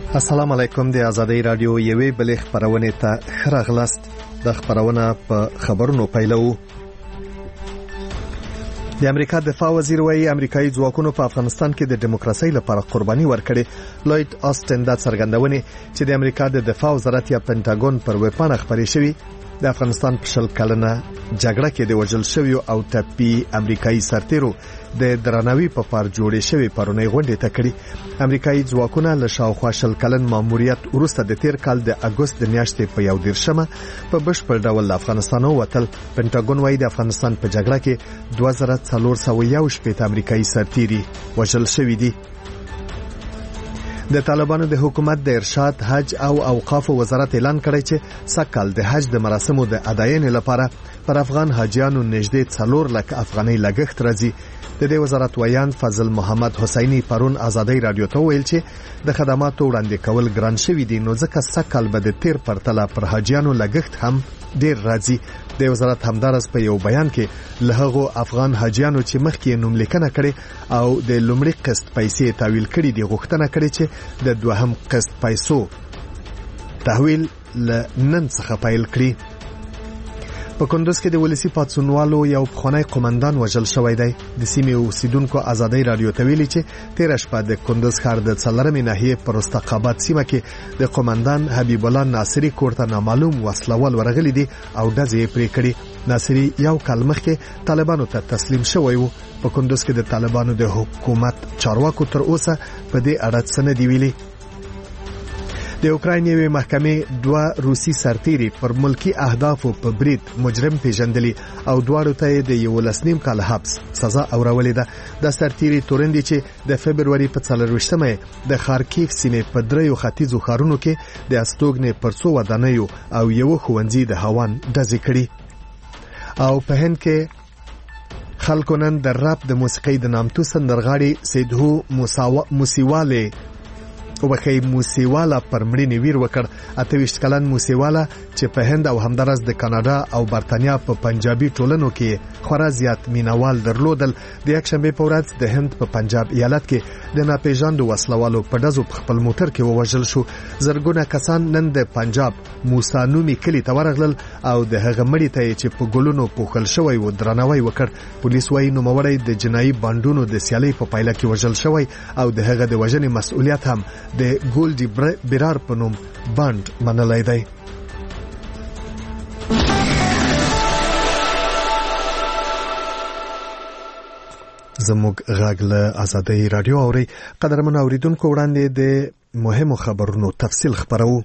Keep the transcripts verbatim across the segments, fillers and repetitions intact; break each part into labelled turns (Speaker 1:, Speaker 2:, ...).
Speaker 1: السلام علیکم. د آزادۍ رادیو یوې بلې خبرونه ته ښه راغلاست. د خبرونه په خبرونو پیلو. د امریکا دفاع وزیر وایي امریکایي ځواکونو په افغانستان کې د دیموکراسي لپاره قرباني ورکړې. لوید آستن دا څرګندونه چې د امریکا د دفاع وزارت یا پینټاګون پر ویبپاڼه خبرې شوې د افغانستان په شل کلنه جګړه کې د وژل شویو او ټپي امریکایي سرتیرو د درناوي په پار جوړې شوی پرونی غونډه ته کړې. امریکایي ځواکونه له شاوخوا شل کلن ماموریت وروسته د تیر کال د اګوست د میاشتې په یو دیرشمه په بشپړ ډول له افغانستان ووتل. پینټاګون وايي د افغانستان په جګړه کې دوه زره څلور سوه یو شپږ امریکایي سرتیري وژل شوي دي. د طالبانو د حکومت د ارشاد حج او اوقاف وزارت اعلان کړی چې سکهال د حج د مراسمو د اداینې لپاره پر افغان حاجیانو نږدې څلور لک افغانۍ لګښت راځي. د دې وزارت ویان فضل محمد حسینی پرون آزادۍ رادیو ته ویل چې د خدماتو وړاندې کول ګران شوي دي، نو ځکه سکهال به د تیر پرتله پر حاجیانو لګښت هم ډیر راځي. د وزارت همدارس په یو بیان کې له هغو افغان حاجیانو چې مخکې نوم لیکنه کړي او د لومړي قسط پیسې تحویل کړي دي غوښتنه کړې چې د دوهم قسط پیسو تحویل له نن څخه پیل کړي. په کندوز کې د ولسی پاتسونوالو یو پخوانی قومندان وژل شوی دی. د سیمې اوسیدونکو آزادۍ رادیو ته ویلي چې تیر شپه د کندوز ښار د څلورمې ناحیې پر استقابات سیمه کې د قومندان حبیب الله ناصری کور ته نامعلوم وسلوال ورغلي دي او ډزې یې پرې کړې. ناصری یو کال مخکې طالبانو ته تسلیم شوی و. په کندوز کې د طالبانو د حکومت چارواکو تر اوسه په دې اړه څه نه دی ویلي. د اوکراین یوې محکمې دوه روسي سرتیري پر ملکی اهدافو په برید مجرم پیژندلی او دواړو ته د یولس نیم کال حبس سزا اورولې ده. د سرتیري تورندي چې د فبرवरी په څلرویشتمه د خارکیف سیمې په دریو ختیځو ښارونو کې د استوګنې پر څو ودانیو او یو ښوونځي د هوان ډزې کړي. او په هند کې خلکو نن د رپ د موسیقۍ د نامتو سندرغاړي سیدهو موسیواله او بخی موسیوالا پر مړینې ویر وکړ. اته ویشت کلن موسیوالا چې په هند او همدارس د کاناډا او برتانیا په پنجابي ټولنو کې خورا زیات مینوال درلودل. د یکشنبه په ورځ د هند په پنجاب ایالت کې د ناپېژاندو وسلوالو په ډزو په خپل موټر کې ووژل شو. زرګونه کسان نن د پنجاب موسانومي کلی ته ورغلل او د هغه مړي ته چې په ګلونو پوښل شوی و درناوی وکړ. پولیس وايي نوموړی د جنایي بانډونو د سیالۍ په پایله کې وژل شوی او د هغه د وژنې مسؤلیت هم د ګولډي برار په نوم بانډ منلای دی. زموږ غږ له آزادۍ رادیو اوري. قدرمن اوریدونکو وړاندې د مهمو خبرونو تفصیل خبرو.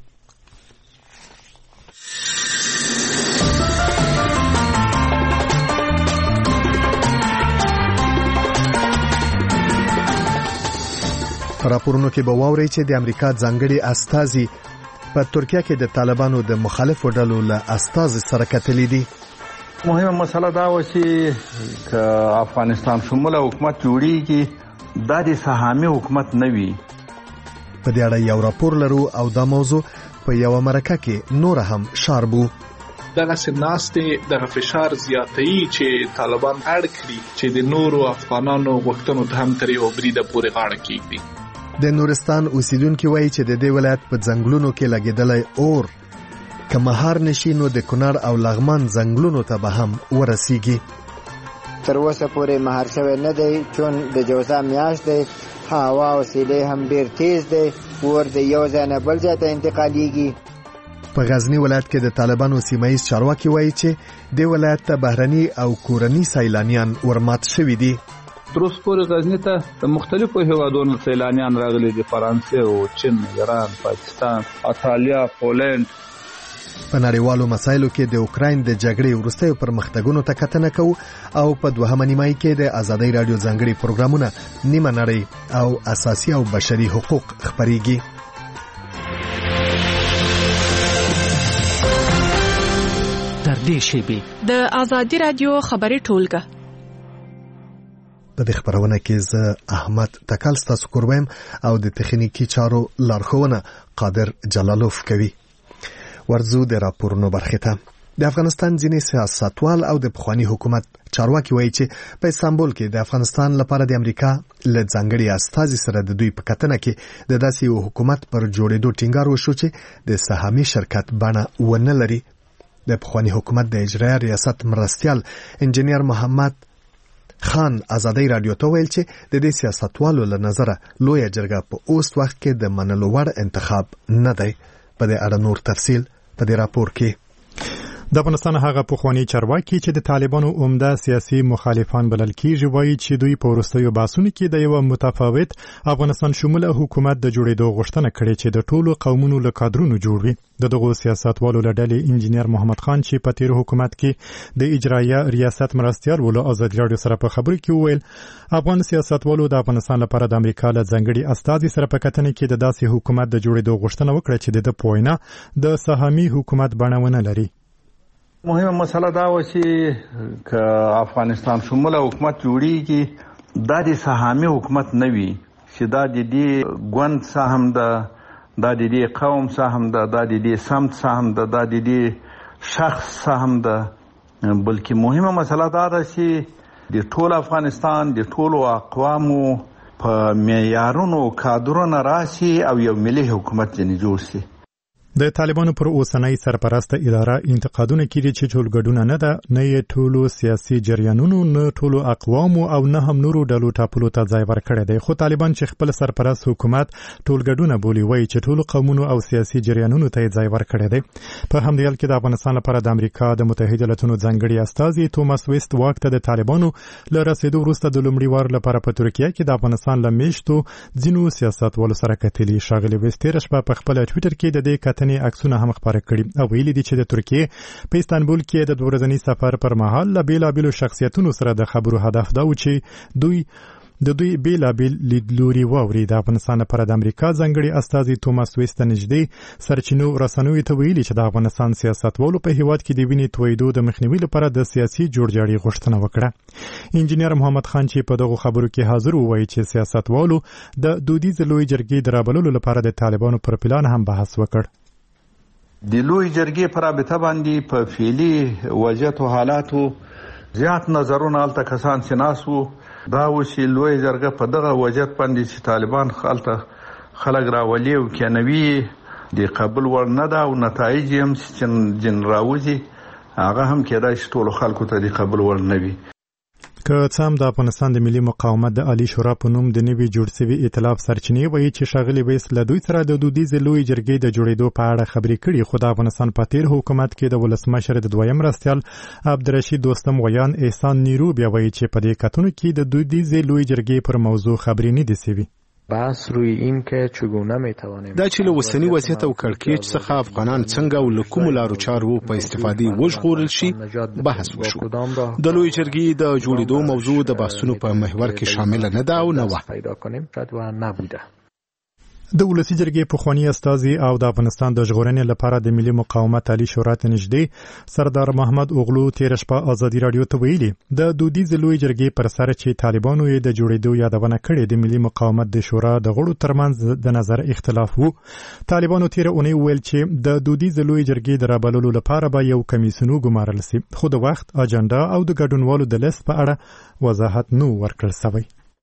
Speaker 1: راپورونو کې به واوري چې د امریکا ځانګړي استازي په ترکیه کې د طالبانو د مخالفو ډلو له استازي سره کتلې دي.
Speaker 2: مهمه مسله دا و چې افغانستان شموله حکومت جوړیږي دا د سهامي حکومت نه وي.
Speaker 1: په دې اړه یو راپور لرو او دا موضوع په یو مرکه کې نور هم شاربو.
Speaker 3: دغه سناستې دغه فشار زیاتوي چې طالبان اړ کړي چې د نورو افغانانو غوښتنو ته هم تر یو بریده پورې غاړه کېږدي.
Speaker 1: د نورستان اوسیدونکو وایي چې د دې ولایت په ځنګلونو کې لګیدلی اور که مهار نشي نو د کنړ او لغمان ځنګلونو ته به هم ورسیږي.
Speaker 4: تر اوسه پورې مهار شوی نه دی چون د جوزا میاشت دی، هوا او سیلۍ هم ډیر تیز دی، اور د یو ځای نه بل ځای ته انتقالیږي.
Speaker 1: په غزنی ولایت کې د طالبانو سیمایي چارواکي وایي چې د ولایت ته بهرني او کورني سیلانیان ورمات شوي دي.
Speaker 2: تر اوسه پورې غزنی ته د مختلفو هیوادونو سیلانیان راغلي دي، فرانسې او چین، ایران، پاکستان، ایتالیا، پولند.
Speaker 1: په نړیوالو مسایلو کې د اوکراین د جګړې وروستیو پرمختګونو ته کتنه کوو او په دوهمه نیمایي کې د آزادۍ رادیو ځانګړي پروګرامونه نیمه نړۍ او اساسي او بشري حقوق خبريږي.
Speaker 5: تر دې شیبې
Speaker 6: د آزادۍ رادیو خبري ټولګه.
Speaker 1: په دې خبرونه کې زه احمد تکل ستاسو کوربم او د تخنیکی چارو لارښوونه قادر جلالوف کوي. ورزو د راپورونو برخه ته. د افغانستان ځینې سیاستوال او د پخوانی حکومت چارواکي وایي چې په استانبول کې د افغانستان لپاره د امریکا له ځانګړي استازي سره د دوی په کتنه کې د داسې یو حکومت پر جوړېدو ټینګار وشو چې د سهامي شرکت بڼه ونه لري. د پخوانی حکومت د اجرایي ریاست مرستیال انجنیر محمد خان ازادي رادیو ته ویل چې د دې سیاستوالو له نظره لویه جرګه په اوس وخت کې د منلو وړ انتخاب نه دی. په دې اړه نور تفصیل په دې راپور کې.
Speaker 7: د افغانستان هغه پخوانی چارواکي چې د طالبانو عمده سیاسي مخالفان بلل کیږي وایي چې دوی په وروستیو بحثونو کې د یو متفاوت افغانستان شموله حکومت د جوړېدو غوښتنه کړې چې د ټولو قومونو له کادرونو جوړ وي. د دغو سیاستوالو له ډلې انجنیر محمد خان چې په تیر حکومت کې د اجرایي ریاست مرستیال و له ازادي رادیو سره په خبرو کې وویل افغان سیاستوالو د افغانستان لپاره د امریکا له ځانګړي استازي سره په کتنه کې د داسې حکومت د جوړېدو غوښتنه وکړه چې د پوینه د سهامي حکومت بڼه ونه لري.
Speaker 8: مهمه مسله دا و چې که افغانستان شموله حکومت جوړیږي دا د سهامي حکومت نه وي چې دا د دې ګوند سهم ده، دا د دې قوم سهم ده، دا د دې سمت سهم ده، دا د دې شخص سهم ده، بلکې مهمه مسله دا ده چې د ټول افغانستان د ټولو اقوامو په معیارونو کادرونه راشي او یو ملي حکومت ځنې جوړ شي.
Speaker 7: د طالبانو پر اوسنۍ سرپرسته اداره انتقادونه کړي چې ټولګډونه نه ده، نه یې ټولو سیاسي جریانونو، نه ټولو اقوامو او نه هم نورو ډلو ټاپلو ته ځای ورکړی دی. خو طالبان چې خپل سرپرست حکومت ټولګډونه بولي وایي چې ټولو قومونو او سیاسي جریانونو ته ځای ورکړی دی. په همدې حال کې د افغانستان لپاره د امریکا د متحده ایالاتونو ځانګړي استازي توماس ویست واک ته د طالبانو له رسېدو وروسته د لومړي وار لپاره په ترکیه کې د افغانستان له میشتو ځینو سیاستوالو سره کتلي. ښاغلي ویست تېره شپه په خپل ټویټر کې د دې کتنې عکسونه هم خپاره کړي او ویلي دي چې د ترکیې په استانبول کې د دوه ورځني سفر پر مهال له بیلابیلو شخصیتونو سره د خبرو هدف دا و چې دوی د دوی بیلابیل لیدلوري واوري. د افغانستان لپاره د امریکا ځانګړي استازي توماس ویست نږدې سرچینو رسنیو ته ویلي چې د افغانستان سیاستوالو په هیواد کې د وینې تویدو د مخنیوي لپاره د سیاسي جوړجاړي غوښتنه وکړه. انجنیر محمد خان چې په دغه خبرو کې حاضر وایي چې سیاستوالو د دودیز لوی جرګې د رابللو لپاره د طالبانو پر پلان هم بحث وکړ.
Speaker 8: د لوی جرګې پر رابطه باندې په فعلي وضعیت او حالاتو زیات نظرونه هلته کسان چې ناست وو دا و چې لوی جرګه په دغه وضعیت باندې چې طالبان هلته خلک راولي او کېنوي د قبول وړ نه ده او نتایج یې هم چې جن راوځي هغه هم کېدای شي ټولو خلکو ته د قبول وړ نه وي.
Speaker 7: که څه هم د افغانستان د ملي مقاومت د عالی شورا په نوم د نوي جوړ شوي ائتلاف سرچینې وایي چې ښاغلي ویس له دوی سره د دودیزې لویې جرګې د جوړېدو په اړه خبرې کړي، خو د افغانستان په تیر حکومت کې د ولسمشر د دویم مرستیال عبدالرشید دوستم ویان احسان نیرو بیا وایي چې په دې کتنو کې د دودیزې لویې جرګې پر موضوع خبرې نه دي شوي.
Speaker 9: بحث روی این که چگونه میتوانیم
Speaker 10: دا چې له وسنی وضعیت او کړکېچ څخه افغانان څنګه او له کومو لارو چارو په استفادې وژغورل شي بحث وشو. د لوی جرګې د جوړېدو موضوع د بحثونو په محور کې شامل نه ده او نه وه.
Speaker 7: د ولسی جرګې پخوانی استازي او د افغانستان د ژغورنې لپاره د ملي مقاومت عالی شورا ته نږدې سردار محمد اوغلو تېره شپه ازادي رادیو ته ویلي د دودیزې لویې جرګې پر سر چې طالبانو یې د جوړېدو یادونه کړې د ملي مقاومت د شورا د غړو ترمنځ د نظر اختلاف وو. طالبانو تېره اونۍ ویل چې د دودیزې لویې جرګې د رابللو لپاره به یو کمیسیون وګمارل شي، خو د وخت اجنډا او د ګډونوالو د لیست په اړه وضاحت نه ورکړل شوی.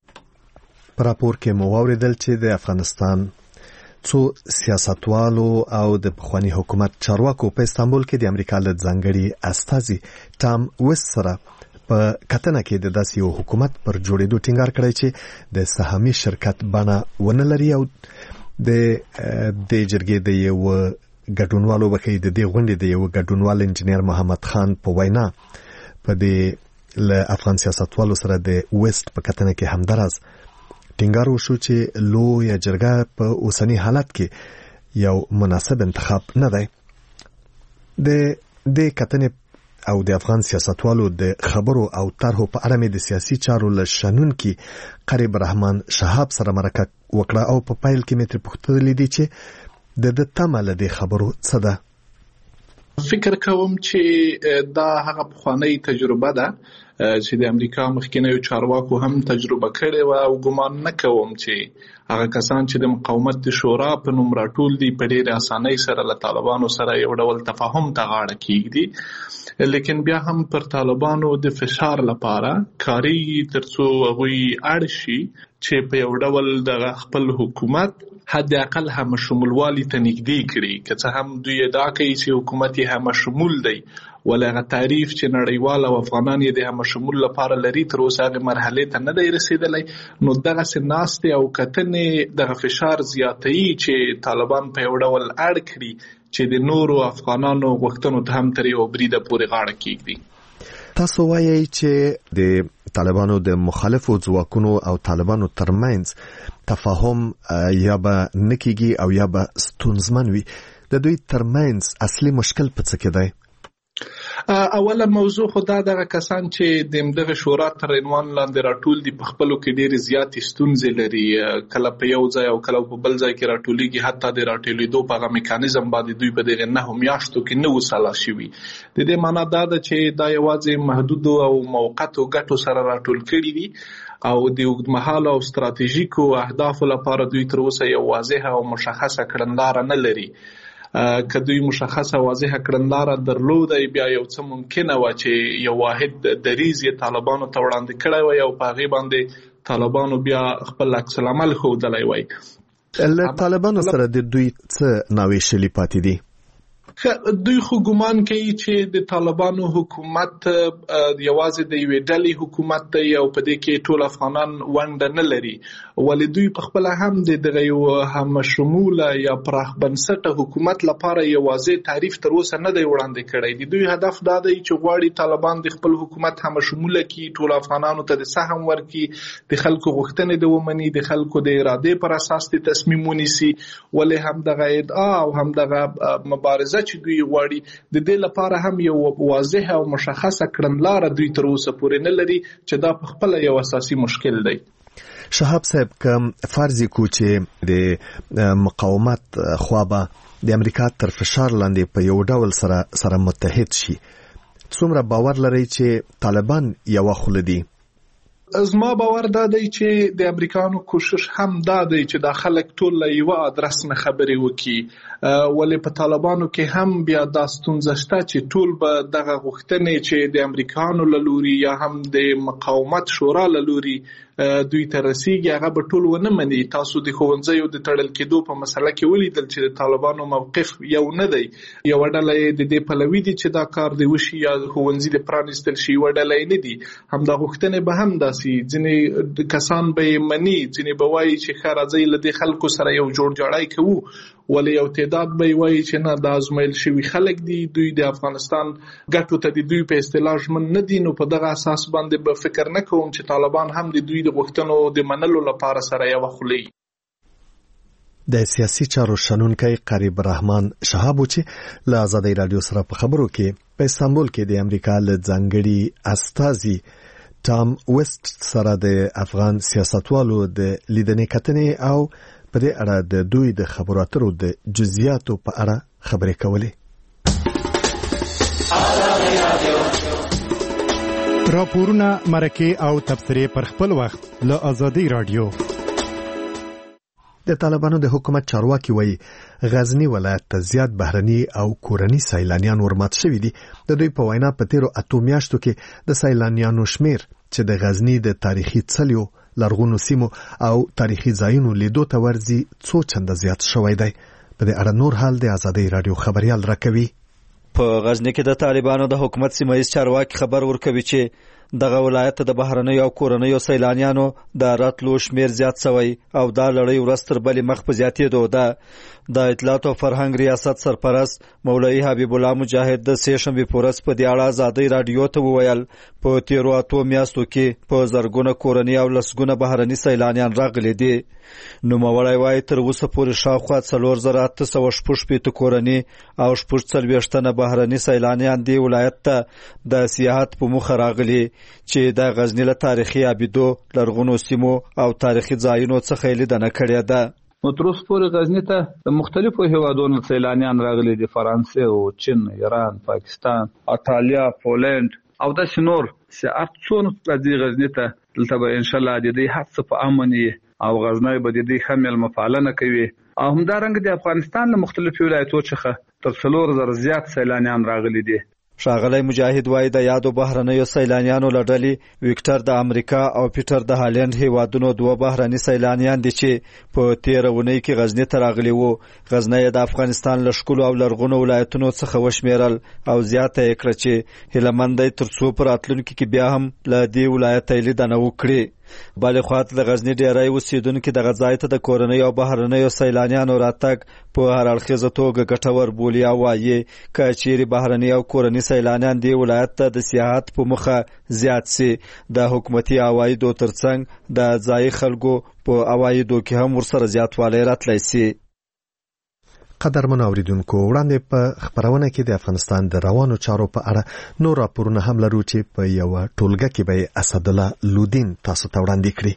Speaker 1: په راپور کې مو واوریدل چې د افغانستان څو سیاستوالو او د پخوانی حکومت چارواکو په استانبول کې د امریکا له ځانګړي استازي ټام ویست سره په کتنه کې د داسې یو حکومت پر جوړېدو ټینګار کړی چې د سهامي شرکت بڼه ونه لري او د د جرګې د یو ګډونوالو وکړي د دې غونډې د یو ګډونوال انجنیر محمد خان په وینا په دې له افغان سیاستوالو سره د ویست په کتنه کې همدراز ټینګار وشو چې لویه جرګه په اوسنی حالت کې یو مناسب انتخاب نه دی. د د کتنې او د افغان سیاستوالو د خبرو او طرحو په اړه مې د سیاسي چارو له شنونکي قریب رحمان شهاب سره مرکه وکړه او په پایل کې مې ترې پوښتنه لیدي چې د د تمه له دې خبرو څه ده.
Speaker 3: فکر کوم چې دا هغه پخوانی تجربه ده چې د امریکا مخکینیو چارواکو هم تجربه کړې و او ګمان نه کوم چې هغه کسان چې د مقاومت د شورا په نوم راټول دي په ډېرې اسانۍ سره له طالبانو سره یو ډول تفاهم ته غاړه کیږي، لیکن بیا هم پر طالبانو د فشار لپاره کاریږي ترڅو هغوی اړ شي چې په یو ډول د خپل حکومت حد اقل هم شمولوالي ته نږدې کړي، که څه هم دوی ادعا کوي چې حکومت یې هم شمول دی، ولې هغه تعریف چې نړیوال او افغانان یې د هم شمول لپاره لري تر اوسه هغه مرحله ته نه دی رسیدلی. نو دغه سناستې او کتنې دغه فشار زیاتوي چې طالبان په یو ډول اړ کړي چې د نورو افغانانو غوښتنو ته هم تر یو بریده پورې غاړه کیږدي.
Speaker 1: تاسو وایئ چې د طالبانو د مخالفو ځواکونو او طالبانو ترمنځ تفاهم یا به نکیږي او یا به ستونزمن وي، د دوی ترمنځ اصلي مشکل په څه کې دی؟
Speaker 3: اوله موضوع خو دا دغه کسان چې د دغه شورا تر عنوان لاندې راټول دي په خپلو کې ډېرې زیاتې ستونزې لري، کله په یو ځای او کله په بل ځای کې راټولیږي، حتی د راټولېدو په هغه میکانیزم باندې دوی په دغه نهو میاشتو کې نه وو سلا شوي. د دې معنا دا ده چې دا یوازې محدودو او موقتو ګټو سره راټول کړي دي او د اوږدمهاله او ستراتیژیکو اهدافو لپاره دوی تر اوسه یو واضحه او مشخصه کړنلاره نه لري. که دوی مشخصه واضحه کړنلاره درلودای بیا یو څه ممکنه و چې یو واحد دریځ یې طالبانو ته وړاندې کړی وای او په هغې باندې طالبانو بیا خپل عکس العمل ښودلی وای.
Speaker 1: له طالبانو سره د دوی څه ناویشلي پاتې دي؟
Speaker 3: دوی خو ګمان کوي چې د طالبانو حکومت یوازې د یوې ډلې حکومت دی او په دې کې ټول افغانان ونډه نه لري، ولې دوی په خپله هم د دغه یو همشموله یا پراخ بنسټه حکومت لپاره یو واضح تعریف تر اوسه نه دی وړاندې کړی. د دوی هدف دا دی چې غواړي طالبان د خپل حکومت همشموله کړي، ټول افغانانو ته د سهم ورکړي، د خلکو غوښتنې د ومني، د خلکو د ارادې پر اساس د تصمیم ونیسي، ولې هم دغه ادعا او هم دغه مبارزه چې دوی غواړي د دې لپاره هم یو واضحه او مشخصه کړنلاره دوی تر اوسه پورې نه لري چې دا په خپله یو اساسي مشکل دی.
Speaker 1: شهاب صاحب، که فرض کو چې د مقاومت خوا به د امریکا تر فشار لاندې په یو ډول سره سره متحد شي، څومره باور لري چې طالبان یو خوله دي؟
Speaker 3: زما باور دا دی چې د امریکانو کوشش هم دا دی چې دا خلک ټول له یوه ادرس نه خبرې وکړي، ولې په طالبانو کې هم بیا دا ستونزه شته چې ټول به دغه غوښتنې چې د امریکانو له لوري یا هم د مقاومت شورا له لوري دوی ته رسیږي هغه به ټول ونه مني. تاسو د ښوونځیو د تړل کېدو په مسله کې ولیدل چې د طالبانو موقف یو نه دی، یوه ډله یې د دې پلوي دي چې دا کار دی وشي یا ښوونځي د پرانیستل شي، یوه ډله یې نه دي. همدا غوښتنې به هم داسې ځینې کسان به یې مني، ځینې به وایي چې ښه راځئ له دې خلکو سره یو جوړجاړی کوو، ولې یو تعداد به یې وایي چې نه دا ازمایل شوي خلک دي، دوی د افغانستان ګټو ته د دوی په اصطلاح ژمن نه دي. نو په دغه اساس باندې به فکر نه کوم چې طالبان هم د دوی د غوښتنو د منلو لپاره سره یوه خوله وي.
Speaker 1: د سیاسي چارو شنونکی قریب رحمان شهاب چې له آزادۍ راډیو سره په خبرو کې په استانبول کې د امریکا له ځانګړي استازي ټام ویسټ سره د افغان سیاستوالو د لیدنې کتنې او په دې اړه د دوی د خبرو اترو د جزئیاتو په اړه خبرې کولې.
Speaker 7: راپورونه، مرکې او تبصرې پر خپل وخت له آزادۍ راډیو.
Speaker 1: د طالبانو د حکومت چارواکي وایي غزنی ولایت ته زیات بهرني او کورني سیلانیان ورمات شوي دي. د دوی په وینا په تیرو اتو میاشتو کې د سیلانیانو شمیر چې د غزنی د تاریخي څلیو، لرغونو سیمو او تاریخي ځایونو لیدو ته ورځي څو چنده زیات شوی دی. په دې اړه نور حال د آزادۍ راډیو خبريال راکوي.
Speaker 11: په غزنی کې د طالبانو د حکومت سیمایي چارواکي خبر ورکوي چې دغه ولایت ته د بهرنیو او کورنیو سیلانیانو د راتلو شمیر زیات شوی او دا لړۍ ورځ تر بلې مخ په زیاتېدو ده. د اطلاعات او فرهنګ ریاست سرپرست مولوي حبیب الله مجاهد د سه شنبې په ورځ په دې اړه آزادۍ راډیو ته وویل په تیرو اتو میاشتو کې په زرګونه کورني او لسګونه بهرني سیلانیان راغلي دي. نوموړی وایي تر اوسه پورې شاوخوا څلور زره اته سوه شپږ شپېته کورني او شپږ څلوېښت تنه بهرني سیلانیان دې ولایت ته د سیاحت په موخه راغلي چې د غزنی له تاریخي ابیدو، لرغونو سیمو او تاریخي ځایونو څخه لیدنه کړې ده.
Speaker 2: نو تر اوسه پورې غزني ته د مختلفو هیوادونو سیلانیان راغلي دي، فرانسې او چین، ایران، پاکستان، ایتالیا، پولند او د شنور چې ارڅون راځي غزني ته. دلته به ان شاء الله د دې هڅه په امني او غزنی به د دې خمل مفعلنه کوي. او همدارنګه د افغانستان له مختلفو ولایتونو څخه تر څلور زره زیات سیلانیان راغلي دي.
Speaker 11: ښاغلی مجاهد وایي د یادو بهرنیو سیلانیانو له ډلې ویکټر د امریکا او پیټر د هالند هیوادونو دوه بهرني سیلانیان دي چې په تېره اونۍ کې غزني ته راغلي وو. غزنی د افغانستان له ښکلو او لرغونو ولایتونو څخه وشمېرل او زیاته یې کړه چې هیله مند دی تر څو په راتلونکي کې بیا هم له دې ولایته لیدنه وکړي. بلې خواته د غزني ډیری اوسیدونکي دغه ځای ته د کورنیو او بهرنیو سیلانیانو راتګ په هر اړخیزه توګه ګټور بولي او وایي که چیرې بهرني او کورني سیلانیان دې ولایت ته د سیاحت په مخه زیات سي، د حکومتي عوایدو ترڅنګ د ځایي خلکو په عوایدو کې هم ورسره زیاتوالی راتلی سي.
Speaker 1: قدرمن اوریدونکو، وړاندې په خبرونه کې د افغانستان د روانو چارو په اړه نور راپورونه هم لرو چې په یو ټولګه کې به اسدالله لودین تاسو ته وړاندې کړي.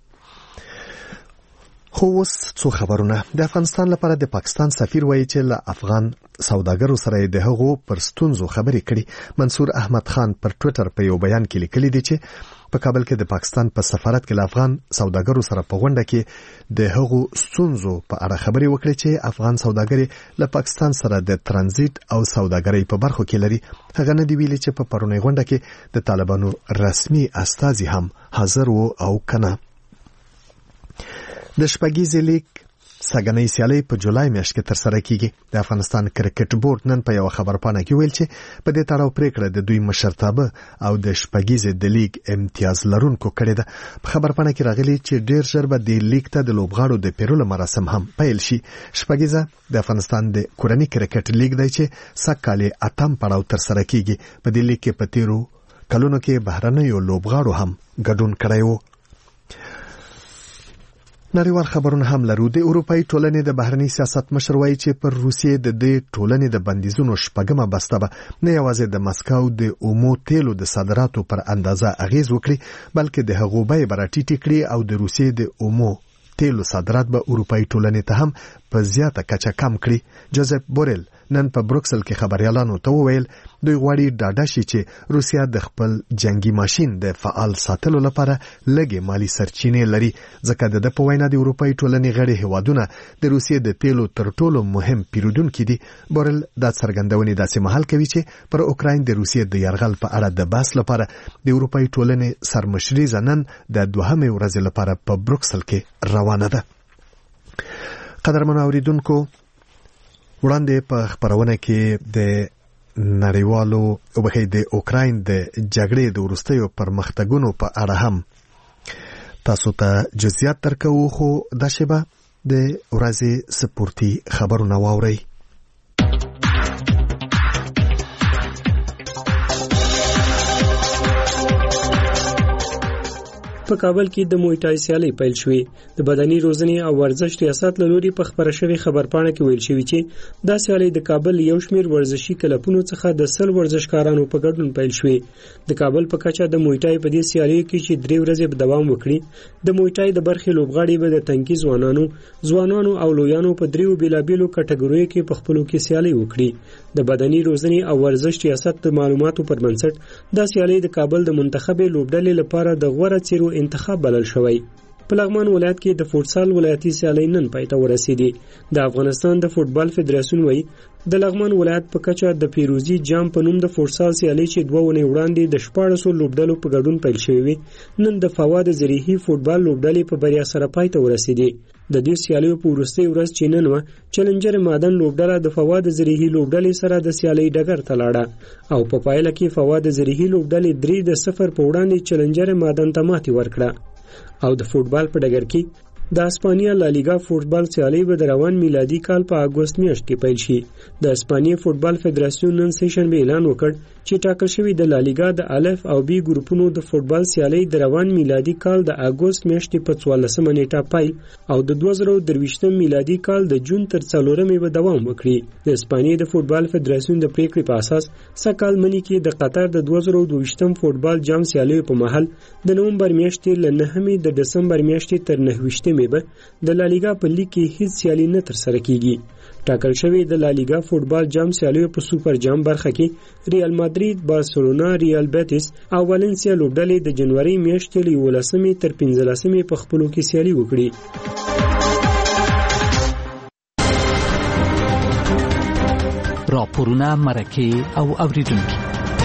Speaker 1: خو اوس څو خبرونه. د افغانستان لپاره د پاکستان سفیر وایي چې له افغان سوداګرو سره د هغو پر ستونزو خبرې کړي. منصور احمد خان پر ټویټر په یو بیان کې لیکلي دي چې په کابل کې د پاکستان په سفارت کې له افغان سوداګرو سره په غونډه کې د هغو ستونزو په اړه خبرې وکړي چې افغان سوداګري له پاکستان سره د ترانزیت او سوداګرۍ په برخو کې لري. هغه نه دی ویلي چې په پرونی غونډه کې د طالبانو رسمي استازي هم حاضر وو او کنه. د شپږیزې لیګ سګنۍ سیالۍ په جولای میاشت کې ترسره کیږي. د افغانستان کرکټ بورډ نن په یو خبرپاڼه کې ویل چې په دې تړاو پریکړه د دوی مشرتابه او د شپږیزې د لیګ امتیاز لرونکو کړې ده. په خبرپاڼه کې راغلي چې ډیر ژر به د لیګ ته د لوبغاړو د پیرلو مراسم هم پیل شي. شپږیزه د افغانستان د کورنۍ کرکټ لیګ دی چې سږکال اتم پړاو ترسره کیږي. په دې لیګ کې په تیرو کلونو کې بهرنیو لوبغاړو هم ګډون کړی وو. نړیوال خبرونه هم لرو. د اروپאי ټولنې د بهرنی سیاست مشر وایي چې پر روسیې د دې ټولنې د بندیزونو شپږمه بسته به نه یوازې د مسکو د اومو تیلو د صادراتو پر اندازه اغیز وکړي، بلکې د هغو بیې به راټیټې کړي او د روسیې د اومو تیلو صادرات به اروپאי ټولنې ته هم په زیاته کچه کم کړي. جوزف بورل نن په بروکسل کې خبريالانو ته وویل دوی غواړي ډاډه شي چې روسیا د خپل جنگي ماشين د فعال ساتلو لپاره لږه مالی سرچینې لري، ځکه د په وینا د اروپאי ټولنې غړي هیوادونه د روسیې د تیلو تر ټولو مهم پیرودونکي دي. بورل دا څرګندونې داسې مهال کوي چې پر اوکراین د روسیې د یرغل په اړه د بحث لپاره د اروپאי ټولنې سرمشري ځنن د دوهمې ورځې لپاره په بروکسل کې روانه ده. قدرمن اوریدونکو، وړاندې په خبرونه کې د نړیوالو وبخې د اوکراین د جګړې د وروستیو پرمختګونو په اړه هم تاسو ته جزئیات درکو، خو دا شبه د ورځې سپورتي خبرونه واوري.
Speaker 12: په کابل کې د موای تای سیالي پیل شوې. د بدني روزنې او ورزش ریاست له لوري په خبره شوی خبرپاڼه کې ویل شوی چې دا سیالي د کابل یو شمېر ورزشي کلبونو څخه د سل ورزشکارانو په ګډون پیل شوې. د کابل په کچه د موای تای په دې سیالي کې چې درې ورځې به دوام وکړي، د موای تای د برخې لوبغاړي به د تنکي ځوانانو ځوانانو او لویانو په دریو بیلابیلو کټګوریو کې په خپلو کې سیالي وکړي. د بدني روزنې او ورزش ریاست د معلوماتو پر بنسټ دا سیالي د کابل د منتخبې لوبډلې لپاره د غوړه چیرو انتخاب بلل شوی. په لغمان ولایت کې د فوټسال ولایتي سیالي نن پای ته ورسېدې. د افغانستان د فوټبال فدراسیون وایي د لغمان ولایت په کچه د پیروزي جام په نوم د فوټسال سیالي چې دوه ونې وړاندې د شپاړسو لوبډلو په ګډون پیل شوې وي، نن د فواد زریحي فوټبال لوبډلې په بریا سره پای ته ورسېدې. د دې سیالیو په وروستۍ ورځ چې نن و چلنجر مادن لوبډله د فواد زریحي لوبډلې سره د سیالي ډګر ته لاړه او په پایله کې فواد زریحي لوبډلې درې د صفر په وړاندې چلنجر مادن ته ماتې ورکړه. او د فوټبال په ډګر کې د اسپانیا لالیګا فوټبال سیالي به د روان میلادي کال په اگست میاشت کې پیل شي. د اسپانیا فوټبال فدراسیون نن سه شنبه اعلان وکړ چې ټاکل شوی د لالیګا د الف او بی ګروپونو د فوتبال سیالي د روان میلادي کال د اګوست میاشتې په څوارلسمه نیټه پیل او د دوه زره درویشتم میلادي کال د جون تر څلورمې به دوام وکړي. د اسپانیې د فوتبال فدراسیون د پریکړې په اساس سکهال منی کې د قطر د دوه زره دویشتم فوتبال جام سیالیو په مهال د نومبر میاشتې له نهمې د دسمبر میاشتې تر نهویشتمې به د لالیګا په لیګ کې هیڅ سیالي نه ترسره کیږي. ټاکل شوی د لالیګا فوتبال جام سیالیو په سوپر جام برخه کې ریال مادرید، بارسلونا، ریال بیتیس او والنسیا لوبډلې د جنوري میاشتې له یولسمې تر پنځلسمې په خپلو کې سیالي وکړي.
Speaker 5: راپورونه، مرکې او اوریدونکي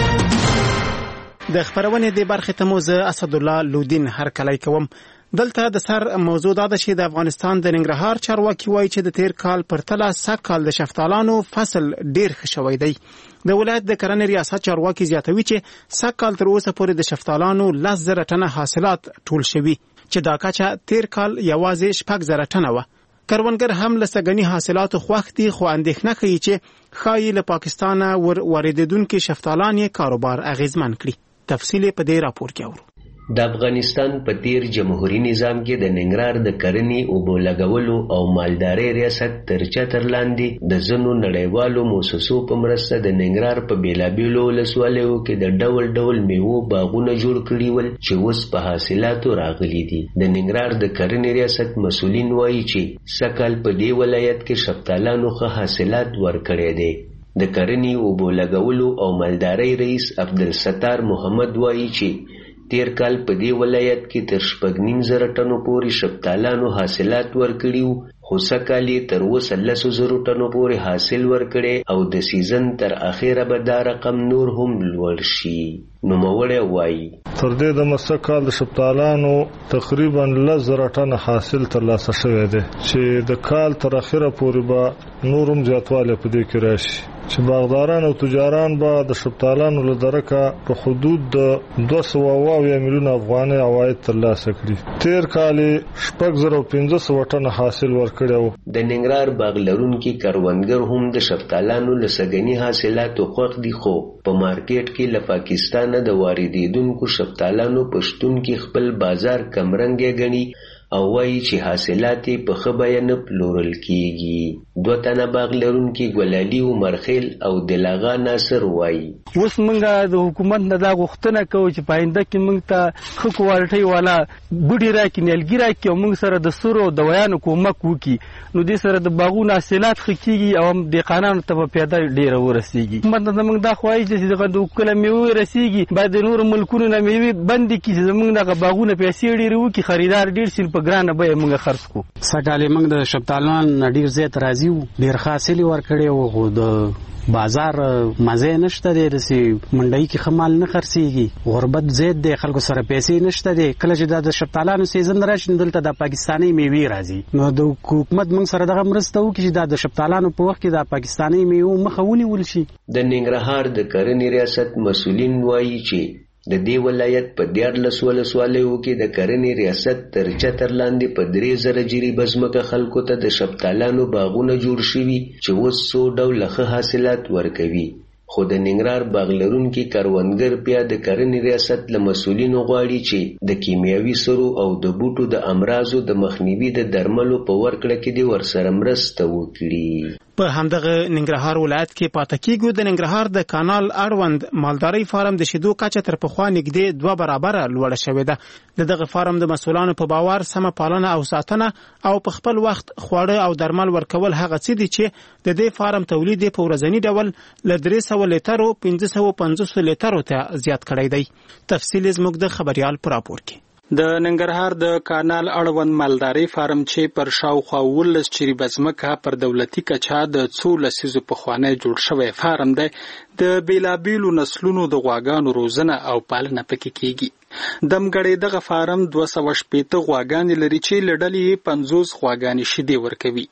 Speaker 13: د خبرونې د برخې ته مو زه اسدالله لودین هرکلی کوم. دلته د سر موضوع دا ده چې د افغانستان د ننګرهار چارواکي وایي چې د تیر کال پرتله سږکال د شفتالانو فصل ډیر ښه شوی دی. د ولایت د کرنې ریاست چارواکي زیاتوي چې سږکال تر اوسه پورې د شفتالانو لس زره ټنه حاصلات ټول شوي چې دا کچه تیر کال یوازې شپږ زره ټنه وه. کروندګر هم له سږني حاصلاتو خوښ دي، خو اندېښنه کوي چې ښایي له پاکستانه ور واردېدونکي شفتالان یې کاروبار اغیزمن کړي. تفصیل په دې راپور کې اورو.
Speaker 14: د افغانستان په تیر جمهوریت نظام کې د ننګرهار د کرنې اوبو لګولو او مالدارۍ ریاست تر چتر لاندې د ځینو نړیوالو موسسو په مرسته د ننګرهار په بیلابیلو ولسوالیو کې د ډول ډول میوو باغونه جوړ کړي ول چې اوس په حاصلاتو راغلي دي. د ننګرهار د کرنې ریاست مسؤلین وایي چې سږکال په دې ولایت کې شفتالانو ښه حاصلات ورکړي دي. د کرنې اوبو لګولو او مالدارۍ رئیس عبدالستار محمد وایي چې تیر کال په دې ولایت کې تر شپږ نیم زره ټنو پورې شفتالانو حاصلات ورکړي وو، خو سږکال یې تر اوسه لسو زرو ټنو پورې حاصل ورکړي او د سیزن تر اخره به دا رقم نور هم لوړ شي. نوموړی وایي
Speaker 15: تر دې د مسکال د شفتالانو تقریبا لس زره ټنه حاصل ترلاسه شوی دی چې د کال تر اخره پورې به نور هم زیاتوالی په دې کې راشي چې باغداران او تجاران به د شفتالانو له درکه په حدود د دوه سوه اویا میلیونه افغانۍ عواید ترلاسه کړي. تیر کال شپږ زره او پنځه سوه ټنه حاصل ورکړی و.
Speaker 14: د ننګرهار باغ لرونکي کروندګر هم د شفتالانو له سږني حاصلاتو خوښ دي، خو په مارکیټ کې له پاکستانه د واردېدونکو شفتالانو په شتون کې خپل بازار کمرنګی ګڼي او وایي چې حاصلات یې په ښه بیه نه پلورل کیږي. دوه تنه باغ لرونکي ګلالي عمرخیل او دلاغا ناصر وایي
Speaker 16: اوس موږ د حکومت نه دا غوښتنه کوو چې په آینده کې موږ ته ښه کوالټۍ والا بوټي راکړي، نیالګي راکړي او موږ سره د سرو دوایانو کومک وکړي، نو دې سره د باغونو حاصلات ښه کیږي او دهقانانو ته په پیاده ډېره ورسیږي. حکومت ته زموږ دا خواهش دی چې د کله میوې رسیږي باید د نورو ملکونو نه میوې بندې کړي چې زموږ دغه باغونه پیسې ډېرې وکړي، خریدار ډېر شي، په ګرانه بیه موږ خرڅ کړو.
Speaker 17: سږکال موږ د شفتالانو ډېر زیات راضي وو، ډېر ښه حاصل یې ورکړی و، خو د بازار مزه نشته دی، داسې منډۍ کې ښه مال نه خرڅېږي، غربت زیات دی، خلکو سره پیسې نشته دی. کله چې دا د شفتالانو سیزن راشي دلته د پاکستاني میوې راځي، نو د حکومت موږ سره دغه مرسته وکړي چې دا د شفتالانو په وخت کې د پاکستاني میوو مخه ونیول شي.
Speaker 14: د ننګرهار د کرنې ریاست مسؤلین وایي چې د دې ولایت په دیارلس ولسوالیو کې د کرنې ریاست تر چتر لاندې په درې زره جریبه ځمکه خلکو ته د شفتالانو باغونه جوړ شوي چې اوس څو ډوله ښه حاصلات ورکوي. خو د ننګرهار باغ لرونکي کروندګر بیا د کرنې ریاست له مسؤلینو غواړي چې د کیمیاوي سرو او د بوټو د امراضو د مخنیوي د درملو په ورکړه کې دې ورسره مرسته وکړي.
Speaker 13: په همدغه ننګرهار ولایت کې پاتې کېږو. د ننګرهار د کانال اړوند مالدارۍ فارم د شیدو کچه تر پخوا نږدې دوه برابره لوړه شوې ده. د دغه فارم د مسؤلانو په باور سمه پالنه او ساتنه او په خپل وخت خواړه او درمل ورکول هغه څه دي چې د دې فارم تولید په ورځنی ډول له درې سوه لیټرو پنځه سوه پنځوس لیټرو ته زیات کړی دی. تفصیل زموږ د خبريال پر راپور کې.
Speaker 18: د ننګرهار د کانال اړوند مالدارۍ فارم چې پر شاوخوا ولس چریبه ځمکه پر دولتي کچه د څو لسیزو پخوانی جوړ شوی فارم دی. د بیلابیلو نسلونو د غواګانو روزنه او پالنه پکې کیږي. دمګړې دغه فارم دوه سوه شپېته غواګانې لري چې له ډلې پنځوس غواګانې شیدې ورکوي.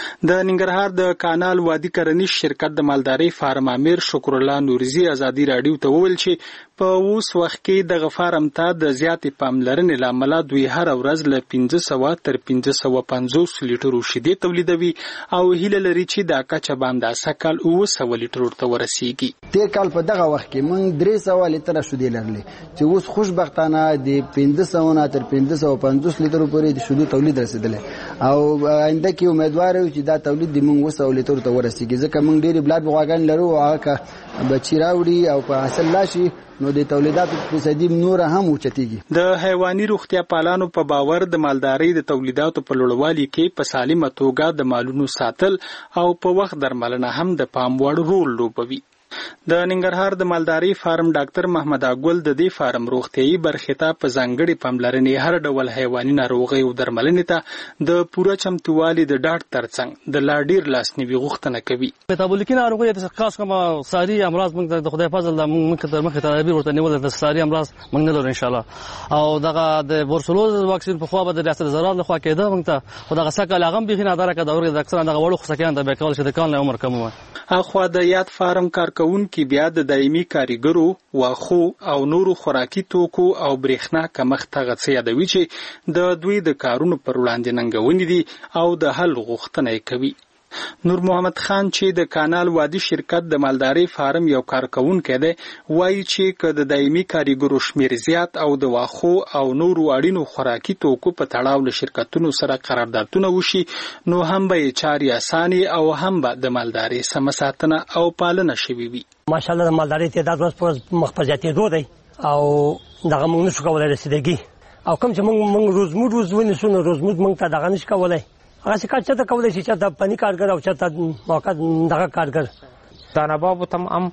Speaker 18: د ننګرهار د کانال وادي کرنیز شرکت د مالدارۍ فارم امیر شکر الله نورزي ازادي راډیو ته وویل چې په اوس وخت کې د فارم ته د زیاتې پاملرنې لامل دوی هر ورځ له پنځه سوه تر پنځه سوه پنځوس لیټرو شیدې تولیدوي او هیله لري چې دا کچه به همداسې کال اوه سوه لیټرو ته ورسیږي.
Speaker 19: تیر کال په دغه وخت کې موږ درې سوه لیټره شیدې لرلې چې اوس خوشبختانه د پنځه سوه نه تر پنځه سوه پنځوس لیټرو پورې د شیدو تولید رسیدلی او آینده کې امید یو چې دا تولید د موږ اوه سوه لیټرو ته ورسیږي ځکه موږ ډېرې بلاد غواګانې لرو او هغه بچي راوړي او په حاصل راشي نو د تولیداتو فیصدي نور هم اوچتېږي.
Speaker 18: د حیواني روغتیا پالانو په باور د مالدارۍ د تولیداتو په لوړوالي کې په سالمه توګه د مالونو ساتل او په وخت درملنه هم د پام وړ رول لوبوي. د ننګرهار د مالدارۍ فارم ډاکټر محمد اګل د دې فارم روغتيایي برخې ته په ځانګړي پاملرنې هر ډول حیواني ناروغۍ او درملنې ته د پوره چمتووالي د ډاډ ترڅنګ د لا ډیر لاسنیوي غوښتنه کوي.
Speaker 20: میتابولیکي ناروغۍ د خاص کومه ساري امراض موږ د خدای فضل د موږ تر مخه تدابیر ورته نیول د ساري امراض موږ نه لرو ان شاء الله او دغه د بورسلوز واکسین په خوا به د ریاست زراعت له خوا کېده موږ ته خدای سکه لاغم بخینه دره کده ورګه د اکثر دغه وړو خصکیان د بیکول شته کال عمر کم و.
Speaker 18: اخوا د یاد فارم کارکونکو بیا د دایمي کاریګرو واخو او نورو خوراکي توکو او برېښنا کمښت ته غڅ یادوي چې د دوی د کارونو پر وړاندې ننګونې دي او د حل غوښتنه کوي. نور محمد خان چې د کانال وادي شرکت د مالدارۍ فارم یو کارکونکی دی وایي چې که د دایمي کاریګرو شمیر زیات او د واخو او نورو اړینو خوراکي توکو په تړاو له شرکتونو سره قراردادونه وشي نو هم به یې چارې اسانې او هم به د مالدارۍ سمه ساتنه او پالنه شوې وي.
Speaker 21: ماشاءالله د مالدارۍ تعداد ورځ په ورځ مخ په زیاتېدو دی او دغه موږ نشو کولی رسیدګي او کوم چې موږ موږ روزمود روز ونیسو نو روزمود موږ ته دغه نشو کولی هغه څه کار چاته کولی شي چې د پنی کارګر او چاته موقع دغه کارګر
Speaker 22: دانه‌بابو ته هم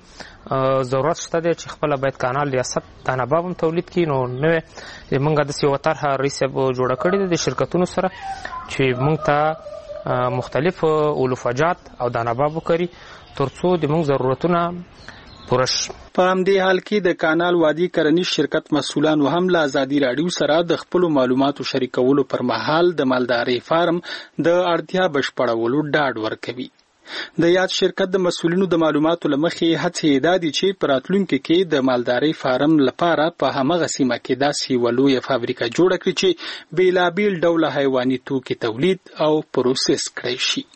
Speaker 22: ضرورت شته دی چې خپل باید کانال ریاست دانه‌باب هم تولید کړي نو نوې موږ د یو طرحه رئیس جوړه کړې ده د شرکتونو سره چې موږ ته مختلف اولوفاجات او دانه‌باب وکړي ترڅو د موږ ضرورتونه پوره شي.
Speaker 18: په همدې حال کې د کانال وادي کرنیز شرکت مسؤلانو هم له ازادي راډیو سره د خپلو معلوماتو شریکولو پر مهال د مالدارۍ فارم د اړتیا بشپړولو ډاډ ورکوي. د یاد شرکت د مسؤلینو د معلوماتو له مخې هڅې دا دي چې په راتلونکي کې د مالدارۍ فارم لپاره په همغه سیمه کې داسې یوه لویه فابریکه جوړه کړي چې بېلابېل ډوله حیواني توکي تولید او پروسس کړی شي.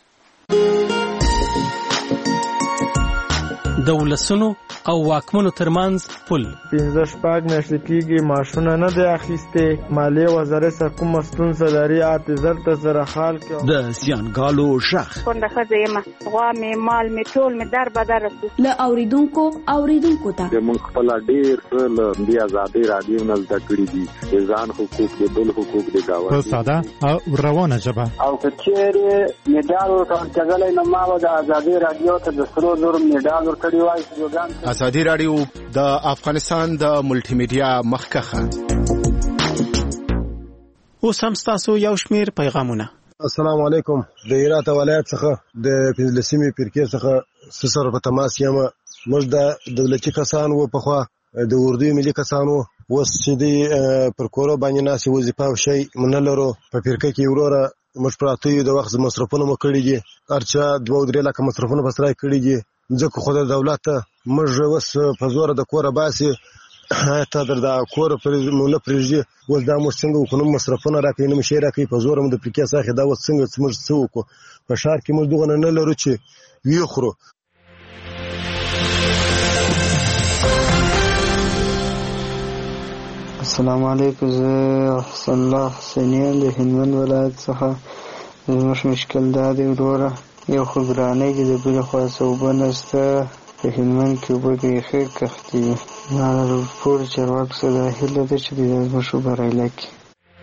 Speaker 12: د ولسونو او واکمنو ترمنځ پل
Speaker 23: پنځه شپږ میاشتې کېږي معاشونه نه دی اخیستې مالیې وزارت څخه کومه ستونزه لري اته زر ته زره خال کې
Speaker 24: د زیانګالو شخ
Speaker 25: کونډه ښځه یم غوا مې مال مې ټول مې در بدر رسو
Speaker 26: له اوریدونکو اوریدونکو ته
Speaker 27: موږ خپل ډېر څه له دې ازادي راډیو نه زده کړي دي د ځان حقوق د بل حقوق د گاونډي
Speaker 7: په ساده او روانه ژبه
Speaker 28: او که چیرې میډال ورکړل نو ما د ازادي راډیو ته د سرو زرو میډال ورکړی وای.
Speaker 10: ازادي راډیو د افغانستان د ملټي میډیا مخکخه.
Speaker 13: اوس هم تاسو یو شمیر پیغامونه.
Speaker 29: السلام علیکم. د هرات ولایت څخه د پنځلسمې فرقې څخه سره په تماس یم. موږ د دولتي کسان و په خوا د اردو ملي کسانو وس چې دی پر کورو باندې ناسي وظیفه او شی من لرو په فرقه کې وروره موږ پراتوی د وخت مصرفونه مو کړی دي ارچا دوه درې لکه مصرفونه بسرای کړی دي ځکه خو د دولت موږ وس په زور د کوره باسي ته در د کوره پر مولا پرېږي ول دا موږ څنګه وکړو مصرفونه راکې نه مشي راکې په زور مو د پریکې ساخه دا وس څنګه موږ څه وکړو په شهر کې موږ دغه نه لرو چې وی خورو.
Speaker 30: السلام علیکم. زه حسن الله حسینیان د هلمند ولایت څخه زموږ مشکل دا دی وروره یو خو ګرانۍ دي د بلې خوا څه اوبه نشته په هلمند کې اوبه بیخي کښتې دي. ما د پور چارواکو څخه دا هیله ده چې دا زموږ اوبه رایله کړي.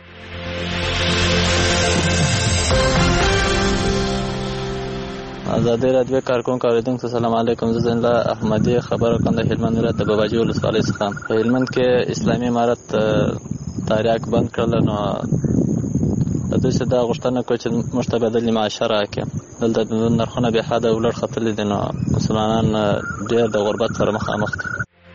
Speaker 31: ازادي راډیو کارکونکو اوریدونکو ته سلام علیکم. زه زین الله احمدی خبر کوم د هلمند ولایت د باباجي ولسوالۍ څخه. په هلمند کې اسلامي امارت تاریاک بند کړل نو د دوی څخه دا غوښتنه کوي چې موږ ته بدلې معاشه راکړي. دلته د نرخونه بې حده ولړ ختلي دي نو مسلمانان ډېر د غربت سره مخامخ دي.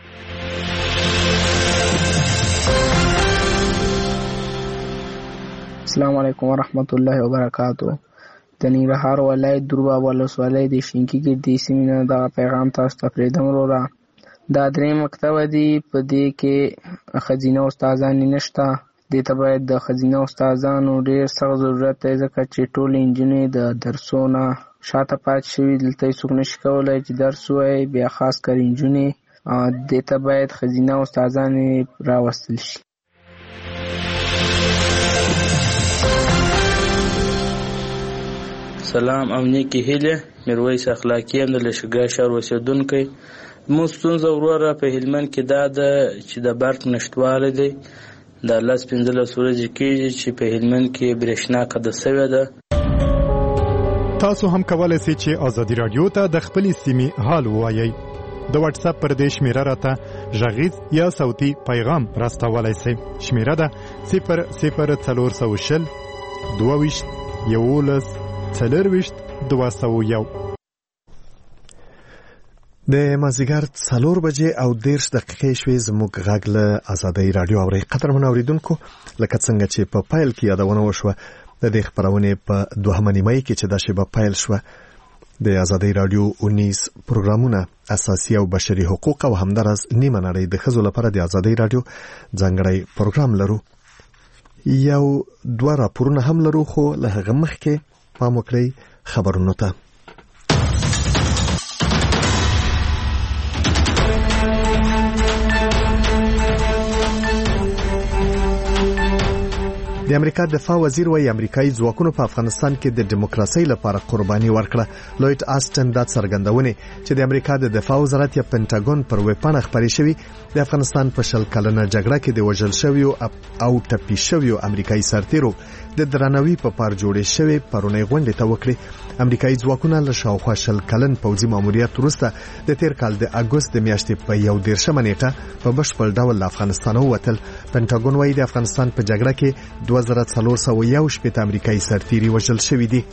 Speaker 32: السلام علیکم ورحمت الله وبرکاته. د ننګرهار ولایت درباب ولسوالۍ د شینکي ګردې سیمې نه دغه پیغام تاسو ته پرېږدم وروره. دا درې مکتب دي، په دې کې ښځینه استادان نشته. دې ته باید د ښځینه استادانو ډېر سخت ضرورت دی، ځکه چې ټولې نجونې د درسونه شاته پاتې شوي. دلته هېڅوک نشي کولی چې درس ووایي، بیا خاص کر نجونې. دې ته باید ښځینه استادانې راوستل شي.
Speaker 1: سلام او نیکې هیلې. میرویس اخلاقي یم د لښکرګاه ښار اوسېدونکی. زموږ ستونزه وروره په هلمند کې دا ده چې د برق نشتوالی دی. دا لس پنځلس ورځې کېږي چې په هلمند کې برېښنا قطع سوې ده.
Speaker 7: تاسو هم کولی سئ چې ازادي راډیو ته د خپلې سیمې حال ووایئ. د واتس اپ پر دې شمیره راته غږیز یا صوتي پیغام راستولی سئ. شمیره ده صفر صفر څلور سوه شل دوه ویشت یولس څلرویشت دوه سوه یو.
Speaker 2: د مازدیګر څلور بجې او دېرش دقیقې شوې. زموږ غږ له ازادۍ راډیو اورئ. قدرمنو اورېدونکو، لکه څنګه چې په پیل کې یادونه وشوه، د دې خپرونې په دوهمه نیمایي کې چې دا شیبه پیل شوه، د ازادۍ راډیو اونیس پروګرامونه، اساسي او بشري حقوق او همدارس نیمه نړۍ د ښځو لپاره د ازادۍ راډیو ځانګړی پروګرام لرو. یو دوه راپورونه هم لرو، خو له هغه مخکې پام وکړئ خبرونو ته. د امریکا دفاع وزیر وايي امریکایي ځواکونو په افغانستان کې د دیموکراسي لپاره قرباني ورکړه. لوید آسټن دا څرګندونه چې د امریکا د دفاع وزارت یا پینټاګون پر ویبپاڼه خبري شوی د افغانستان په شل کلنه جګړه کې د وژل شویو او ټپي شویو امریکایي سرتیرو د درناوي په پار جوړې شوی پرونی غونډه ته وکړي. امریکایي ځواکونه له شاوخوا شل کلن پوځي ماموریت وروسته د تیر کال د اګوست د میاشتې په یو دیرشمه نیټه په بشپړ ډول له افغانستان ووتل. پینټاګون وايي د افغانستان په جګړه کې دوه زره څلور سوه یو شپېته امریکایي سرتیري وژل شوي دي.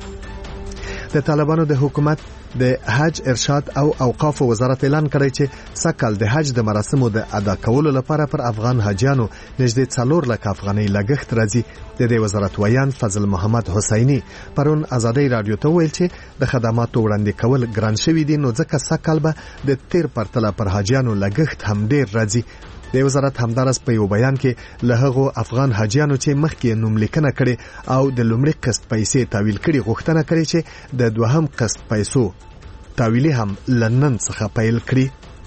Speaker 2: د طالبانو د حکومت د حج ارشاد او اوقاف وزارت اعلان کړی چې سکل د حج د مراسمو د ادا کولو لپاره پر افغان حاجیانو نږدې څلور لک افغانۍ لګښت راځي. د دې وزارت ویان فضل محمد حسینی پرون ازادۍ راډیو ته ویل چې د خدماتو وړاندې کول ګران شوي دي، نو ځکه سکل به د تیر پرتله پر حاجیانو لګښت هم ډیر راځي. د وزارت همدارس په یو بیان کې له هغو افغان حاجیانو چې مخکې نوملیکنه کړي او د لومړي قسط پیسې تحویل کړي غوښتنه کړې چې د دوهم قسط پیسو تحویل هم لنن څخه پیل کړي.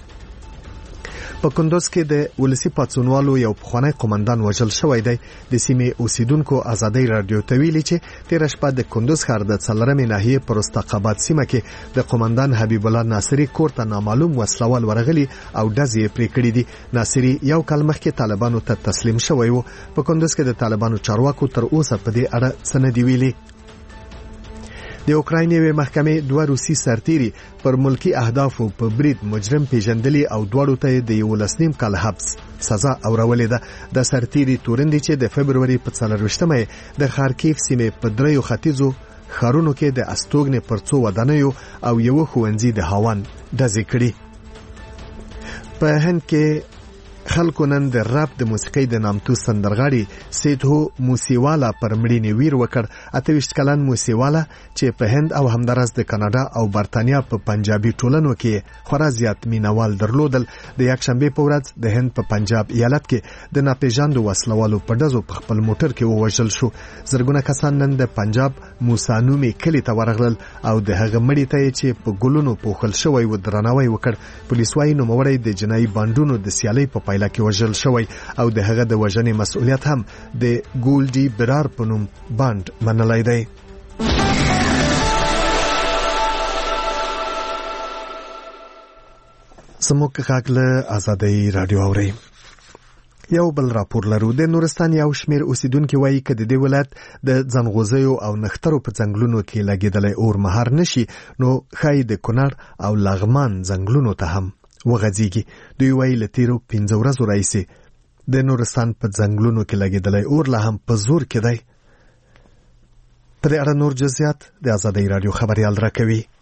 Speaker 2: په کندوز کې د ولسی پاتسونوالو یو پخوانی قومندان وژل شوی دی. د سیمې اوسیدونکو ازادۍ راډیو ته ویلي چې تیر شپه د کندوز ښار د څلورمې ناحیې پر استقامت سیمه کې د قومندان حبیب الله ناصری کور ته نامعلوم وسلوال ورغلي او ډزې یې پرې کړي دي. ناصری یو کال مخکې طالبانو ته تسلیم شوی و. په کندوز کې د طالبانو چارواکو تر اوسه په دې اړه څه نه دي ویلي. د اوکراین یوې محکمې دوه روسي سرتیري پر ملکی اهدافو په برید مجرم پیژندلي او دواړو ته د یولس نیم کال حبس سزا اورولې ده. د سرتیري تورندي چې د فبروري په څلرویشتمه د خارکیف سیمې په دریو ختیځو ښارونو کې د استوګنې پر څو ودانیو او یو ښوونځي د هاوان ډزې کړي. په هند کې خلکو نن د راب د موسیقۍ د نامتو سندرغاړي سیدهو موسیوالا پر مړینې ویر وکړ. اته ویشت کلن موسیوالا چې په هند او همدارس د کاناډا او برتانیا په پنجابي ټولنو کې خورا زیات مینوال درلودل. د یکشنبه په ورځ د هند په پنجاب ایالت کې د ناپېژاندو وسلوالو په ډزو په خپل موټر کې ووژل شو. زرګونه کسان نن د پنجاب موسانومي کلي ته ورغلل او د هغه مړي ته چې په ګلونو پوښل شوی و درناوی وکړ. پولیس وايي نوموړی د جنایي بانډونو د سیالۍ په پایله کې وژل شوی او د هغه د وژنې مسؤلیت هم د ګولډي برار په نوم بانډ منلی دی. زموږ غږ له ازادۍ راډیو اورئ. یو بل راپور لرو. د نورستان یو شمیر اوسیدونکو وایي چې د دې ولایت د ځنغوزیو او نخترو په ځنګلونو کې لګیدلی اور مهار نشي، نو ښایي د کونړ او لغمان ځنګلونو ته هم وغځیږي. دوی وایي له تیرو پنځه ورځو راهیسې د نورستان په ځنګلونو کې لګیدلی اور لا هم په زور کې دی. په دې اړه نور جزئیات د ازادۍ راډیو خبریال راکوي.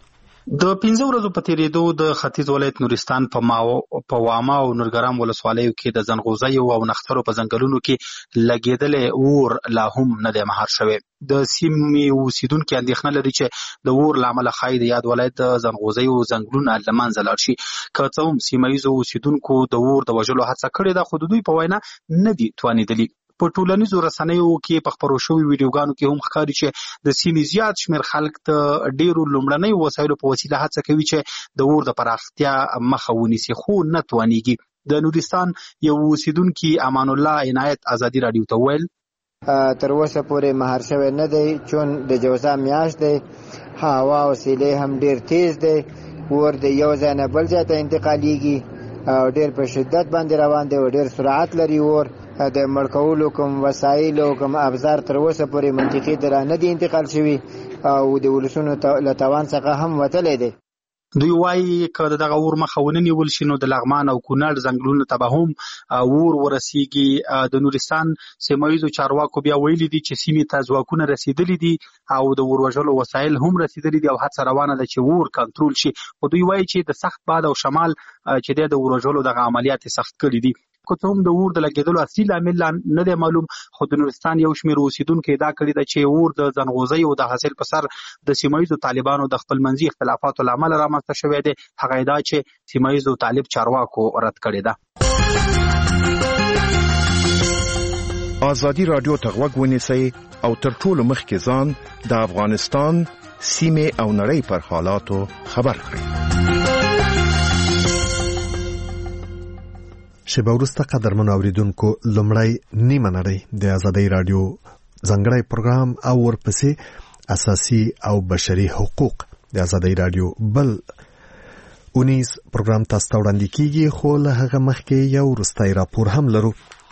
Speaker 3: د پنځه ورځو په تیریدو د ختیځ ولایت نورستان په ماو په واما او نورګرام ولسوالیو کې د ځنغوزیو او نښترو په ځنګلونو کې لګېدلې اور لا هم نه دی مهار شوی. د سیمې اوسیدونکي اندېښنه لري چې د اور له امله ښایي د یاد ولایت د ځنغوزیو ځنګلونه له منځه لاړ شي. که څه هم سیمه ییزو اوسیدونکو د اور د وژلو هڅه کړې ده، خو د دوی په وینا نه دي توانېدلي. په ټولنیزو رسنیو کې په خپرو شوي ویډیوګانو کې هم ښکاري چې د سیمې زیات شمېر خلک د ډېرو لومړنیو وسایلو په وسیله هڅه کوي چې د اور د پراختیا مخه ونیسي، خو نه توانېږي. د نورستان یو اوسیدونکي امان الله عنایت ازادي راډیو ته وویل
Speaker 4: تر اوسه پورې مهار شوی نه دی، چون د جوزا میاشت دی، هوا او سیلۍ هم ډېر تیز دی، اور د یو ځای نه بل ځای ته انتقالېږي او ډېر په شدت باندې روان دی او ډېر سرعت لري. اور د مړ کولو کوم وسایل او کوم ابزار تر اوسه پورې منطقي ډول نه دي انتقال شوي او د ولسونو له توان څخه هم وتلی دی.
Speaker 3: دوی وایي که دغه اور مخه ونه نیول شي نو د لغمان او کونړ ځنګلونو ته به هم اور ورسیږي. د نورستان سیمه ییزو چارواکو بیا ویلي دي چې سیمې ته ځواکونه رسېدلي دي او د اور وژلو وسایل هم رسېدلي دي او هڅه روانه ده چې اور کنټرول شي. خو دوی وایي چې د سخت باد او شمال چې دی د اور وژلو دغه عملیات سخت کړي دي. که څه هم د اور د لګېدلو اصلي لامل نه دی معلوم، خو د نورستان یو شمېر اوسیدونکو ادعا کړې ده چې اور د ځنغوزیو د حاصل په سر د سیمه ییزو طالبانو د خپلمنځي اختلافاتو له امله رامنځته شوی دی. هغه ادعا چې سیمه ییزو طالب چارواکو رد کړې ده.
Speaker 5: ازادي راډیو ته غوږ ونیسئ او تر ټولو مخکې ځان د افغانستان سیمې او نړۍ پر حالاتو خبر کړئ.
Speaker 2: شیبه وروسته قدرمنو اوریدونکو لومړی نیمه نړۍ د ازادۍ راډیو ځانګړی پروګرام او ورپسې اساسي او بشري حقوق د ازادۍ راډیو بل اونیز پروګرام تاسو ته وړاندې کیږي، خو له هغه مخکې یو وروستی راپور هم لرو.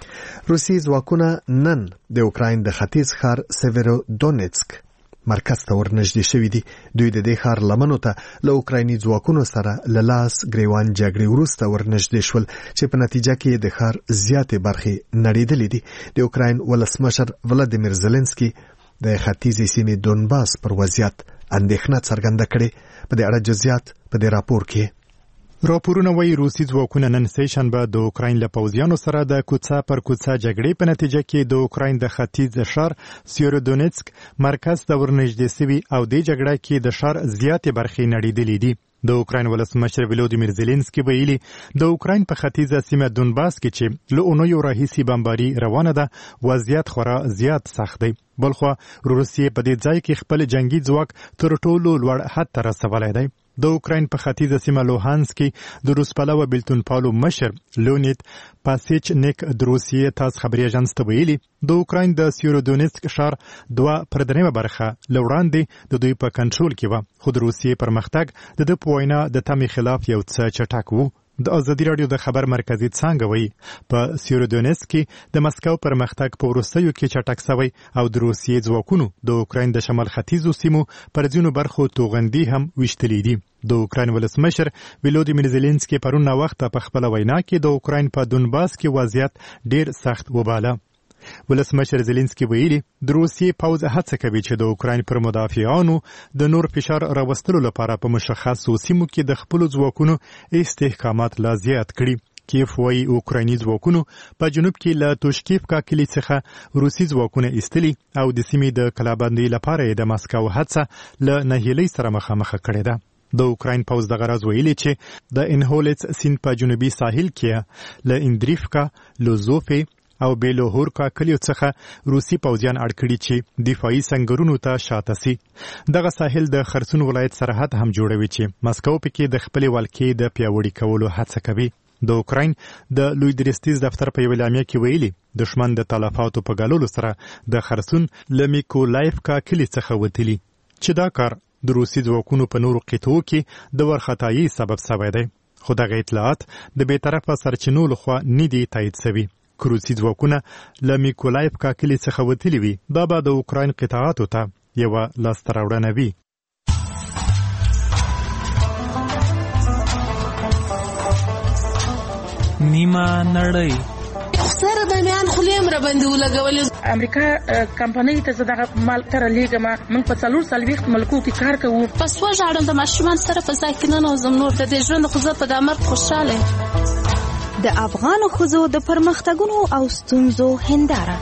Speaker 2: روسي ځواکونه نن د اوکراین د ختیځ ښار سیویرودونیتسک مرکز ته ورنږدې شوي دي. دوی د دې ښار لمنو ته له اوکرایني ځواکونو سره له لاس ګریوان جګړې وروسته ورنږدې شول چې په نتیجه کې د ښار زیاتې برخې نړېدلې دي. د اوکراین ولسمشر ولادیمیر زيلنسکي د ختیځې سیمې دونباس پر وضعیت اندېښنه څرګنده کړې. په دې اړه جزئیات په دې راپور کې.
Speaker 7: راپورونه وایي روسي ځواکونه نن سه شنبه د اوکراین له پوځیانو سره د کوڅه پر کوڅه جګړې په نتیجه کې د اوکراین د ختیځ ښار سیویرودونیتسک مرکز ته ورنږدې شوي او د جګړې کې د ښار زیاتې برخې نړېدلې دي. د اوکراین ولسمشر ولادیمیر زيلنسکي ویلي د اوکراین په ختیځه سیمه دونباس کې چې له اونیو راهیسې بمباري روانه ده وضعیت خورا زیات سخت دی. بلخو روسیې په دې ځای کې خپل جنگي ځواک تر ټولو لوړ حد ته رسولی دی. د اوکراین په ختیځه سیمه لوهانسک کې د روس پلوه بیلتون پالو مشر لونیت پاسیچنیک د روسیې تاس خبري اژانس ته ویلي د اوکراین د سیویرودونیتسک ښار دوه پر درېیمه برخه له وړاندې د دوی په کنټرول کې وه، خو د روسیې پرمختګ د ده په وینا د تمې خلاف یو څه چټک و. د ازادي راډیو د خبر مرکزي څانګه وایي په سیویرودونیتسک کې د مسکو پرمختګ په وروستیو کې چټک شوی او د روسیې ځواکونو د اوکراین د شمال ختیځو سیمو پر ځینو برخو توغندي هم ویشتلې دي. د اوکراین ولسمشر ولادیمیر زيلنسکي پرون وخت په خپل وینا کې د اوکراین په دونباس کې وضعیت ډیر سخت وباله. ولسمشر زيلنسکي ویلي د روسیې پوځ هڅه کوي چې د اوکراین پر مدافعانو د نور فشار راوستلو لپاره په مشخصو سیمو کې د خپل ځواکونو استحکامات لا زیات کړي. کیف وايي اوکرایني ځواکونو په جنوب کې له توشکیفکا کلی څخه روسي ځواکونه ایستلي او د سیمې د کلابندۍ لپاره د مسکو هڅه له نهیلۍ سره مخامخ کړې ده. د اوکراین پوځ دغه راز ویلي چې د انهولټس سیند په جنوبي ساحل کې له اندریفکا، لوزوفي او بیلوهورکا کلیو څخه روسي پوځیان اړ کړي چې دفاعي سنگرونو ته شاته سي. دغه ساحل د خرسون ولایت سرحد هم جوړوي چې مسکو پکې د خپل ولکې د پیاوړي کولو هڅه کوي. د اوکراین د لوی درستیز دفتر په یو اعلامیه کې ویلي دښمن د تلفاتو په ګالولو سره د خرسون له میکولایفکا کلی څخه وتلی چې دا کار د روسي ځواکونو په نورو قطعو کې د ورختایي سبب شوی دی. خو دغه اطلاعات د بیطرفه سرچینو لخوا نه دي تایید شوي. که روسي ځواکونه له میکولایفکا کلي څخه وتلي وي دا به د اوکراین قطعاتو ته یوه لاسته راوړنه وي.
Speaker 6: نیمه نړۍ
Speaker 8: سره د میان خولې
Speaker 6: را باندې ولګولې.
Speaker 8: امریکا کمپنۍ ته زه دغه مال تر لېږم. موږ په څلور څلوېښت ملکو کې کار کوو.
Speaker 6: بس وژاړم د ماشومان سره په ځای کې ننوځم. نور د دې ژوند خو زه په دا مرګ خوشحاله یم.
Speaker 26: د افغانو ښځو د پرمختګونو او ستونزو هنداره.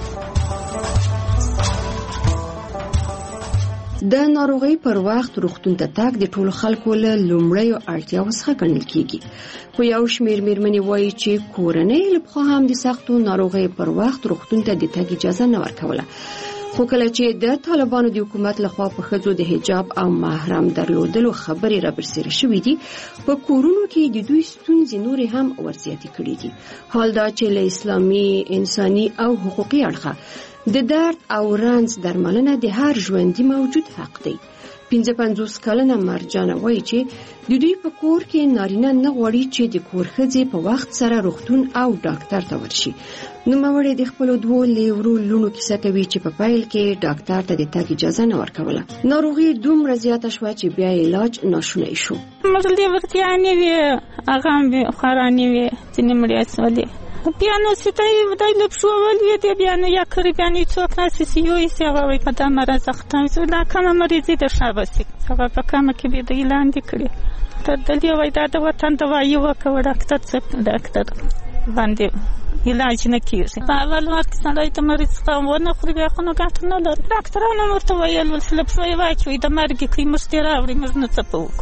Speaker 9: د ناروغۍ پر وخت روغتون ته تګ د ټولو خلکو له لومړیو اړتیاو څخه ګڼل کیږي، خو یو شمېر مېرمنې وایي چې کورنۍ له پخوا هم د سختو ناروغۍ پر وخت روغتون ته د تګ اجازه نه ورکوله. خو کله چې د طالبانو د حکومت لخوا په ښځو د حجاب او محرم درلودلو خبرې رابرسېره شوې دي، په کورونو کې د دوی ستونزې نورې هم ورزیاتې کړي دي. حال دا چې له اسلامي، انساني او حقوقي اړخه د درد او رنځ درملنه د هر ژوندي موجود حق دی. پنځه پنځوس کلنه مرجانه وایي چې د دوی په کور کې نارینه نه غواړي چې د کور ښځې په وخت سره روغتون او ډاکټر ته ورشي. نوموړې د خپلو دوو لیورو لوڼو کیسه کوي چې په پیل کې ډاکټر ته د تګ اجازه نه ورکوله. ناروغي دومره زیاته شوه چې بیا علاج ناشونی شو.
Speaker 11: موږ لیورتیانې وې، هغه هم خورانې وې، ځینې مړې شولې. بیا نو سیدای ودای لپشو ولې دې بیا نو یا کړی بیا نه څوک ناسي سیو یې سیغه وي په دمر زخته زو لا کوم مریضي د شابسي هغه په کومه کې به د اعلان کړی ته دلی وای دا د وطن دوايي وکړه ډاکټر څه ډاکټر باندې علاج نه کیږي. په اول وخت سره ته مریض قوم ونه خو بیا خو نه ګټه نه لري. ډاکټرانو ورته ویل ول لپشو یې واچوي د مرګ کې مسترا اوري موږ نه څه پوک.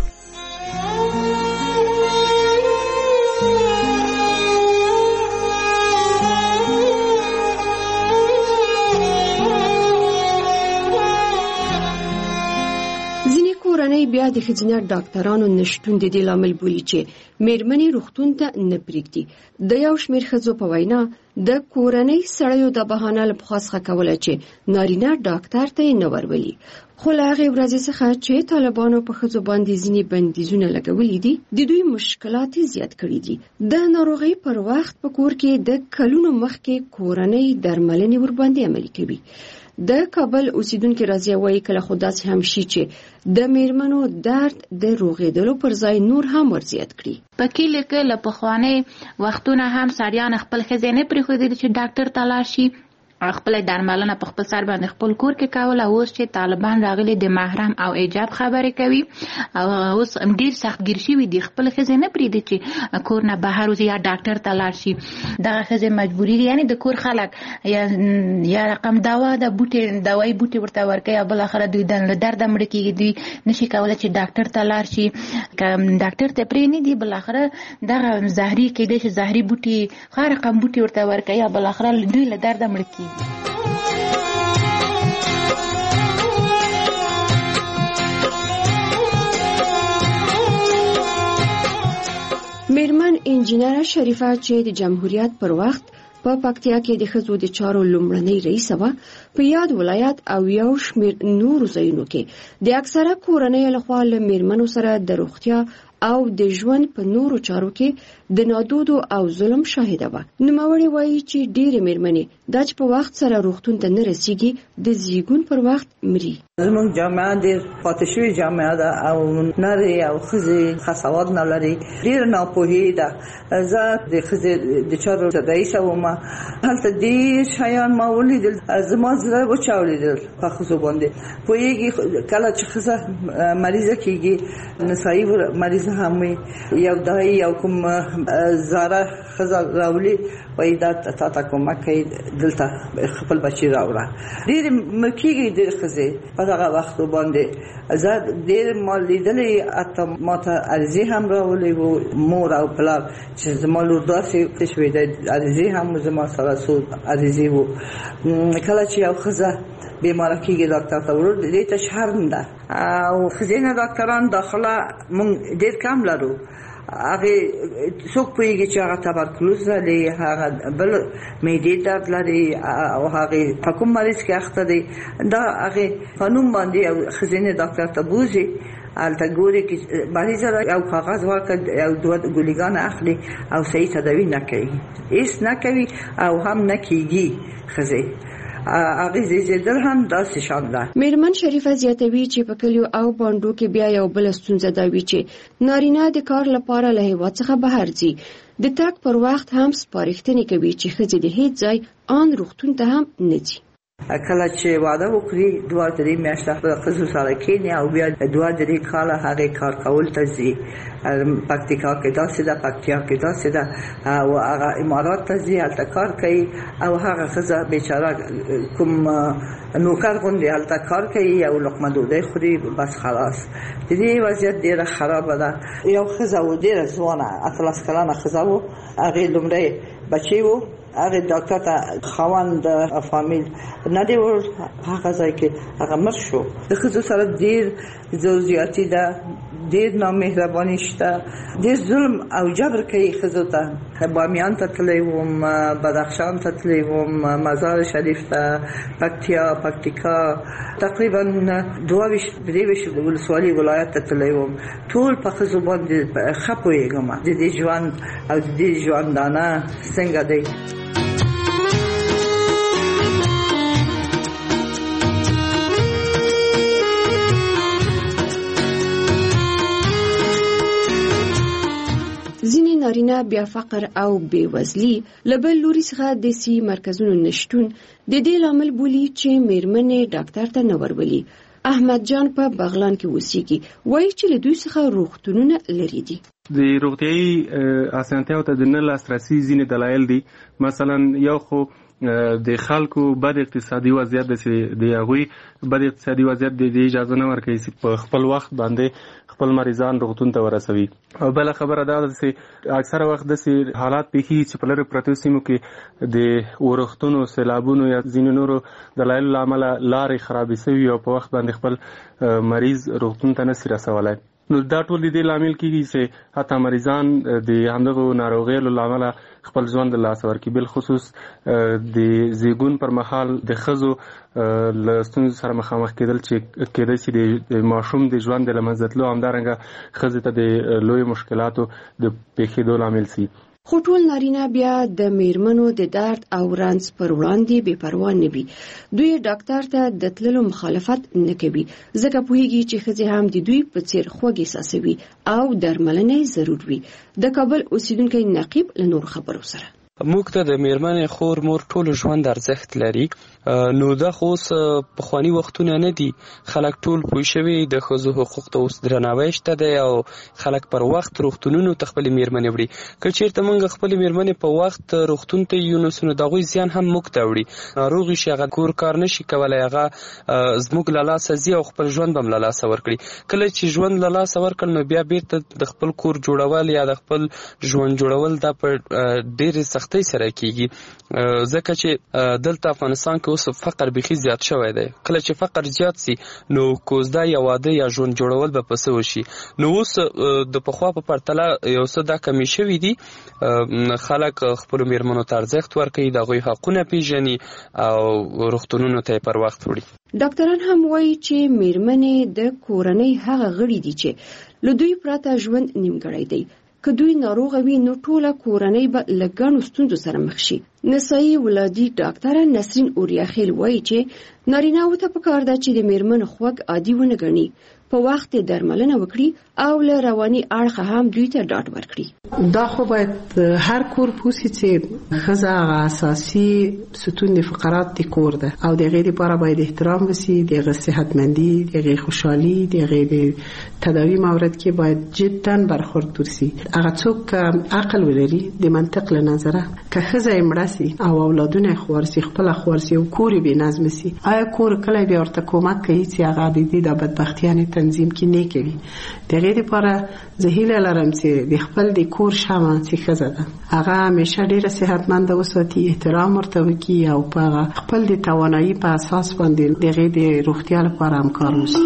Speaker 9: کورنۍ بیا د ښځینه ډاکټرانو نشتون د دې لامل بولي چې مېرمنې روغتون ته نه پرېږدي. د یو شمېر ښځو په وینا د کورنۍ سړیو د بهانه له پخوا څخه کوله چې نارینه ډاکټر ته یې نه ورولي. خو له هغې ورځې څخه چې طالبانو په ښځو باندې ځینې بندیزونه لګولي دي، د دوی مشکلات زیات کړي دي. د ناروغۍ پر وخت په کور کې د کلونو مخکې کورنۍ درملنې ورباندې عملي کوي. د کابل اوسیدونکو راځي وایي کله خو داسې هم شي چې د میرمنو درد د روغېدلو پر ځای نور هم ورزیات کړي.
Speaker 14: په کله کې له پخواني وختونه هم سړیان خپل ښځې نه پرېښودل چې ډاکټر ته لاړ شي، خپل درملنه په خپل سر باندې خپل کور کې کوله. اوس چې طالبان راغلي د محرم او حجاب خبرې کوي او اوس ډیر سختګیر شوي دي، خپل ښځې نه پرېږدي چې کور نه بهر وځي یا ډاکټر ته لاړ شي. دغه ښځې مجبوري دي، یعنې د کور خلک یا یا رقم دوا د بوټي دوایي بوټي ورته ورکوي او بالاخره دوی د درده مړه کېږي، دوی نشي کولی چې ډاکټر ته لاړ شي. که ډاکټر ته پرېنږدي بالاخره دغه زهري کېدای شي زهري بوټي هر رقم بوټي ورته ورکوي او بالاخره دوی له درده مړه کېږي.
Speaker 9: میرمن انجینر شریفه چې د جمهوریت پر وخت په پکتیا کې د ښځو د چارو لومړنۍ رئیسه وه، په یاد ولایت او یو شمېر نورو ځایونو کې د اکثره کورنیو لخوا له میرمنو سره د روغتیا او د ژوند په نورو چارو کې د نادودو او ظلم شاهده وه. نوموړې وایي چې ډېرې میرمنې دا چې په وخت سره روغتون ته نه رسیږي د زیږون پر وخت مري.
Speaker 15: زموږ جامعه ډېر پاتې شوې جامعه ده او نرۍ او ښځې ښه سواد نه لري، ډېره ناپوهي ده. زه د ښځې د چارو رئیسه وم، هلته ډېر شیان ما ولیدل، زما زړه وچاودېدل په ښځو باندې. پوهېږي کله چې ښځه مریضه کېږي، نسایي مریضه هم وي، یو دای یو کوم زاره ښځه راولي وایي دا تا ته کومک کوي، دلته خپل بچي راوړه. ډېرې مړه کېږي ډېرې ښځې په دغه وختو باندې. زه ډېر ما لیدلې، حتی ما ته عریضې هم راولې وو، مور او پلار چې زما لور داسې شوې ده، عریضې هم زما سره څو عریضې وو. کله چې یو ښځه بیماره کېږي ډاکټر ته ورور دې ته شرم ده او ښځینه ډاکټران داخله مونږ ډېر کم لرو. هغه څوک پوهېږي چې هغه تبرکلوز لري، هغه بل معدې درد لري او هغه په کوم مریض کې اخته دی، دا هغه په نوم باندې یو ښځینه ډاکټر ته بوځي، هلته ګوري چې مریض یو کاغذ ورکړي او دوه ګولیګان اخلي او صحیح تداوي نه کوي، هیڅ نه کوي او هم نه کېږي ښځې. اغیزې زیدل هم داسې شان ده.
Speaker 9: میرمن شریفه زیاتوي چې په کلیو او باندو کې بیا یو بل ستونزه دا وی چې نارینه د کار لپاره له هیواد څخه بهر ځي، د تګ پر وخت هم سپارښتنې کوي چې ښځې د هیڅ ځای ان روغتون ته هم نه ځي.
Speaker 15: کله چې واده وکړي دوه درې میاشتې په ښځو سره کېني او بیا دوه درې کاله هغې کار کول ته ځي. پکتیکا کې داسې ده، پکتیا کې داسې ده، او هغه امارات ته ځي، هلته کار کوي او هغه ښځه بیچاره کوم نوکر غوندې هلته کار کوي، یو لقمه ډوډۍ خوري، بس خلاص. د دې وضعیت ډېره خرابه ده. یو ښځه و ډېره ځوانه اتلس کلنه ښځه و، هغې لومړی بچی و، هغه ډاکټر ته خاوند فامیل نه دی ور هغه ځای کې هغه مر شو. د ښځو سره ډېر زوجیاتي ده، ډېر نامهرباني شته، ډېر ظلم او جبر کوي ښځو ته. بامیان ته تللی وم، بدخشان ته تللی وم، مزار شریف ته، پکتیا، پکتیکا، تقریبا دوه ویشت درې ویشت ولسوالي ولایت ته تللی وم. ټول په ښځو باندې ښه پوهېږم د دې ژوند او د دې ژوندانه څنګه دی.
Speaker 9: ځینې نارینه بیا فقر او بېوزلي له بل لوري څخه د سي مرکزونو نشتون د دې لامل بولي چې میرمنې ډاکټر ته نه ورولي. احمد جان په بغلان کې اوسېږي، وایي چې له دوی څخه روغتونونه لرې دي.
Speaker 12: د روغتیایي اسانتیاو ته د نه لاسرسي ځینې دلایل دي. مثلا یو خو د خلکو بد اقتصادي وضعیت د هغوی بد اقتصادي وضعیت د اجازه نه ورکوي چې په خپل وخت باندې خپل مریضان روغتون ته ورسوي. او بله خبره دا ده چې اکثره وخت داسې حالات پیښیږي چې په لرې پرتو سیمو کې د ورښتونو، سیلابونو یا ځینو نورو دلایلو له امله لارې خرابې شوي او په وخت باندې خپل مریض روغتون ته نشي رسولی. نو دا ټول د دې لامل کېږي چې حتی مریضان د همدغو ناروغیو له امله خپل ژوند له لاسه ورکړي. بالخصوص د زیږون پر مهال د ښځو له ستونزو سره مخامخ کېدل چې کېدای شي د ماشوم د ژوند د له منځه تلو، همدارنګه ښځې ته د لویو مشکلاتو د پیښېدو لامل شي.
Speaker 9: خو ټول نارینه بیا د میرمنو د درد او رنځ پر وړاندې بې پروا نه وي. دوی ډاکټر ته د تللو مخالفت نه کوي، ځکه پوهیږي چې ښځې هم د دوی په څیر خوږ احساسوي او درملنه ضرور وي. د کابل اوسیدونکی نقیب له نور خبرو سره
Speaker 16: موږ ته د میرمنې خور مور ټول ژوند ارزښت لري. نو دا خو اوس پخواني وختونه نه دي، خلک ټول پوه شوي د ښځو حقوق ته اوس درناوی شته دی او خلک پر وخت روغتونونو ته خپلې میرمنې وړي. که چېرته موږ خپلې میرمنې په وخت روغتون ته یونسو نو د هغوی زیان هم موږ ته وړي. ناروغ شي، هغه کور کار نشي کولی، هغه زموږ له لاسه ځي او خپل ژوند به هم له لاسه ورکړي. کله چې ژوند له لاسه ورکړل نو بیا بیرته د خپل کور جوړول یا د خپل ژوند جوړول دا په ډېرې سختۍ سره کېږي، ځکه چې دلته افغانستان کې اوس فقر بیخي زیات شوی دی. کله چې فقر زیات سي نو کوزده یا واده یا ژوند جوړول به پسه وشي. نو اوس د پخوا په پرتله یو څه دا کمی شوي دي. خلک خپلو میرمنو ته ارزښت ورکوي، د هغوی حقونه پیژني او روغتونونو ته یې پر وخت وړي.
Speaker 9: ډاکټران هم وایي چې میرمنې د کورنۍ هغه غړي دي چې له دوی پرته ژوند نیمګړی دی. که دوی ناروغه وي نو ټوله کورنۍ به له ګڼو ستونزو سره مخ شي. نسایي ولادي ډاکټره نسرین اوریاخیل وایي چې نارینه‌وو ته پکار ده چې د میرمنو خوږ عادي ونه ګڼي، په وخت درملنه وکړي او له رواني اړخه هم دوی ته ډاډ ورکړي.
Speaker 17: دا خو باید هر کور پوسی چې ښځه هغه اساسي ستون د فقرات د کور ده او د هغې لپاره باید احترام وسي، د هغې صحتمندي، د هغې خوشحالي، د هغې د تداوي مورد کې باید جدا برخورد وسي. هغه څوک عقل ولري د منطق له نظره که ښځه یې مړه سي او اولادونه یې خوار سي، خپله خوار سي او کور یې بېنظمه سي، آیا کور کله بیا ورته کومک کوي چې هغه د دې د بدبختیانې تنظیم کې نه کوي؟ د هغې لپاره زه هیله لرم چې د خپل د کور شمع چې ښځه ده هغه همیشه ډېره صحتمنده وساتي، احترام ورته وکړي او په خپل د توانایي په اساس باندې د هغې د روغتیا لپاره هم کار وشي.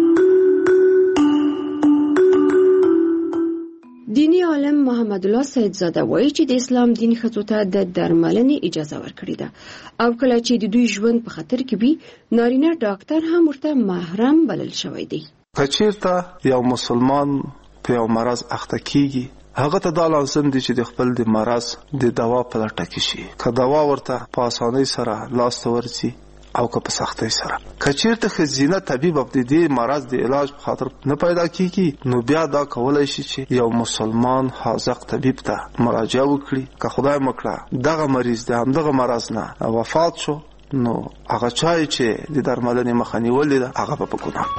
Speaker 9: دینی عالم محمد الله سیدزاده وایي چې د اسلام دین ښځو ته د درملنې اجازه ورکړې ده او کله چې د دوی ژوند په خطر کې وي نارینه ډاکټر هم ورته محرم بلل شوی دی.
Speaker 18: که چېرته یو مسلمان په یو مرض اخته کیږي هغه ته دا لازم دی چې د خپل د مرض د دوا په لټه کې شي. که دوا ورته په اسانۍ سره لاس ته ورسي او که په سختۍ سره. که چیرته ښځینه طبیب د دې مرض د علاج په خاطر نه پیدا کیږي نو بیا دا کولای شي چې یو مسلمان حاذق طبیب ته مراجعه وکړي. که خدای مکړه دغه مریض د همدغه مرض نه وفات شو نو هغه چای چې د درملنې مخه نیولې ده هغه به په ګناه.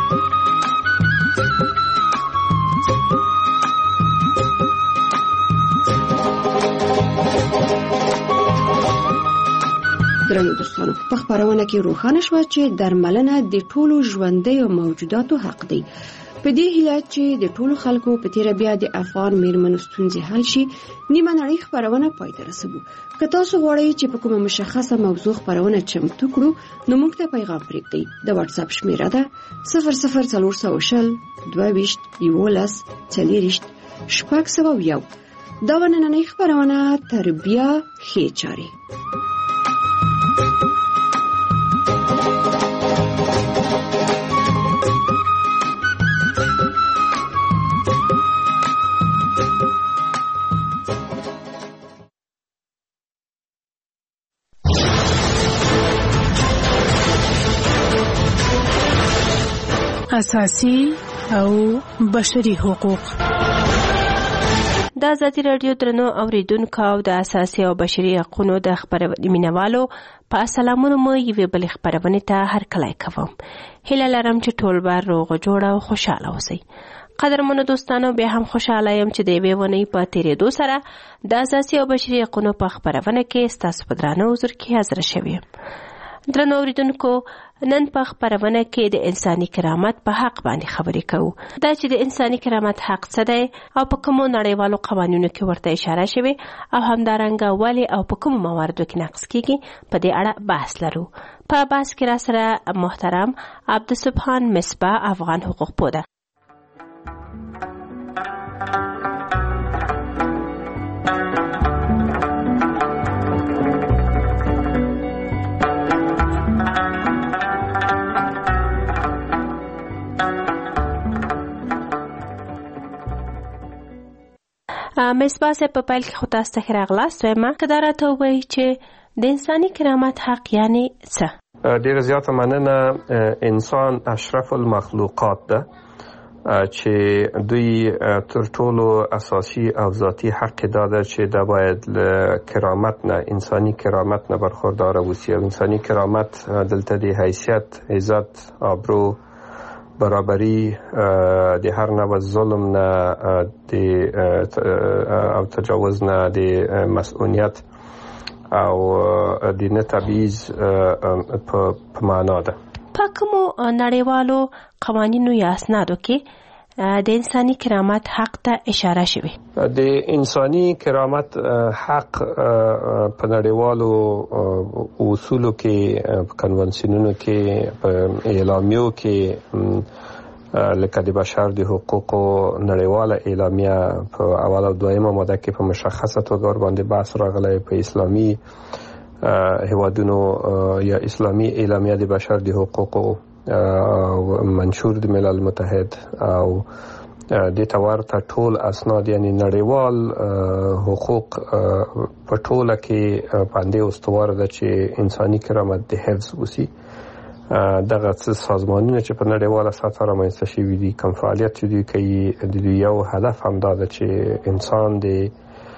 Speaker 9: درنو دوستانو، په خبرونه کې روښانه شوه چې درملنه د ټولو ژوندیو موجوداتو حق دی. په دې هیله چې د ټولو خلکو په تیره بیا د افغان میرمنو ستونزې حل شي، نیمه نړۍ خبرونه پای ته رسوو. که تاسو غواړئ چې په کومه مشخصه موضوع خبرونه چمتو کړو نو موږ ته پیغام پرېږدئ. د واتس اپ شمیره ده صفر صفر څلور سوه شل دوه ویشت یولس څلېرویشت شپږ سوه یو. دا وه نننۍ خبرونه. تر بیا ښې چارې.
Speaker 10: اساسي او بشري حقوق.
Speaker 13: د ازادي راډیو درنو اوریدونکو او د اساسي او بشري حقوقو د خبرونې مینوالو په سلامونه مو یوې بلې خبرونې ته هرکلی کوم. هیله لرم چې ټول به روغ جوړ او خوشاله اوسئ. قدرمنو دوستانو، بیا هم خوشاله یم چې د یوې ونې په تېرېدو سره د اساسي او بشري حقوقو په خبرونه کې ستاسو په درانه حضور کې حاضره شوې یم. درنو اوریدونکو، نن په خبرونه کې د انساني کرامت په حق باندې خبرې کوو. دا چې د انساني کرامت حق څه دی او په کومو نړیوالو قوانینو کې ورته اشاره شوې او همدارنګه ولې او په کومو مواردو کې نقض کیږي، په دې اړه بحث لرو. په بحث کې را سره محترم عبدالسبحان مصباح، افغان حقوق پوده. مصباح صاحب، په پیل کې خو تاسو ته ښه راغلاست. وایم که دا راته ووایي چې د انساني کرامت حق یعنې څه؟
Speaker 19: ډېره زیاته مننه. انسان اشرف المخلوقات ده چې دوی تر ټولو اساسي او ذاتي حق دا ده چې دا باید له کرامت نه، انساني کرامت نه برخوردار اوسي. او انساني کرامت دلته د حیثیت، عزت، آبرو، برابری، د هر نوع ظلم نه، د او تجاوز نه، د مسئولیت او د نه تبعیض په معنا ده.
Speaker 13: په کومو نړیوالو قوانینو یا اسنادو کې د انساني کرامت حق ته اشاره شوی؟
Speaker 19: د انساني کرامت حق په نړیوالو اصولو کې، په کنونسیونونو کې، په اعلامیو کې، لکه د بشر د حقوقو نړیواله اعلامیه په اول او دویمه ماده کې په مشخصه توګه ورباندې بحث راغلی. په اسلامي هیوادونو یا اسلامي اعلامیه د بشر د حقوقو منشور د ملل متحد او د تورته ټول اسناد، یعنی نړیوال حقوق په ټوله کې باندې استوار ده چې انساني کرامت د حفظ وسی. دغه څه سازمانونه چې په نړیواله سطح رامنځته شوي دي، کوم فعالیت چې دوی کوي، د دوی یو هدف هم دا ده چې انسان د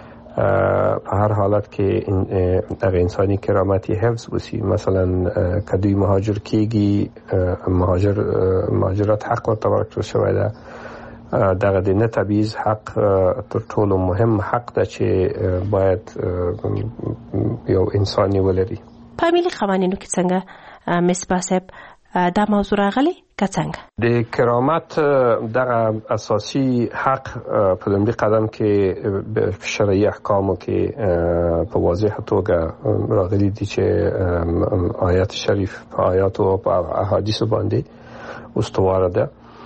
Speaker 19: په هر حالت کې دغه انساني کرامت حفظ وسی. مثلا که دوی مهاجر کیږي، مهاجر مهاجرت حق ورته ورکړل شوی ده. دغه د نه تبعیض حق تر ټولو مهم حق ده چې باید یو انسان ولري.
Speaker 13: په ملي قوانینو کې څنګه مصباح صاحب دا موضوع راغلی که څنګه؟
Speaker 19: د کرامت دغه اساسي حق په لومړي قدم کې شرعي احکامو کې په واضحه توګه راغلي دي چې آیات شریف په آیاتو او په احادیثو باندې استواره ده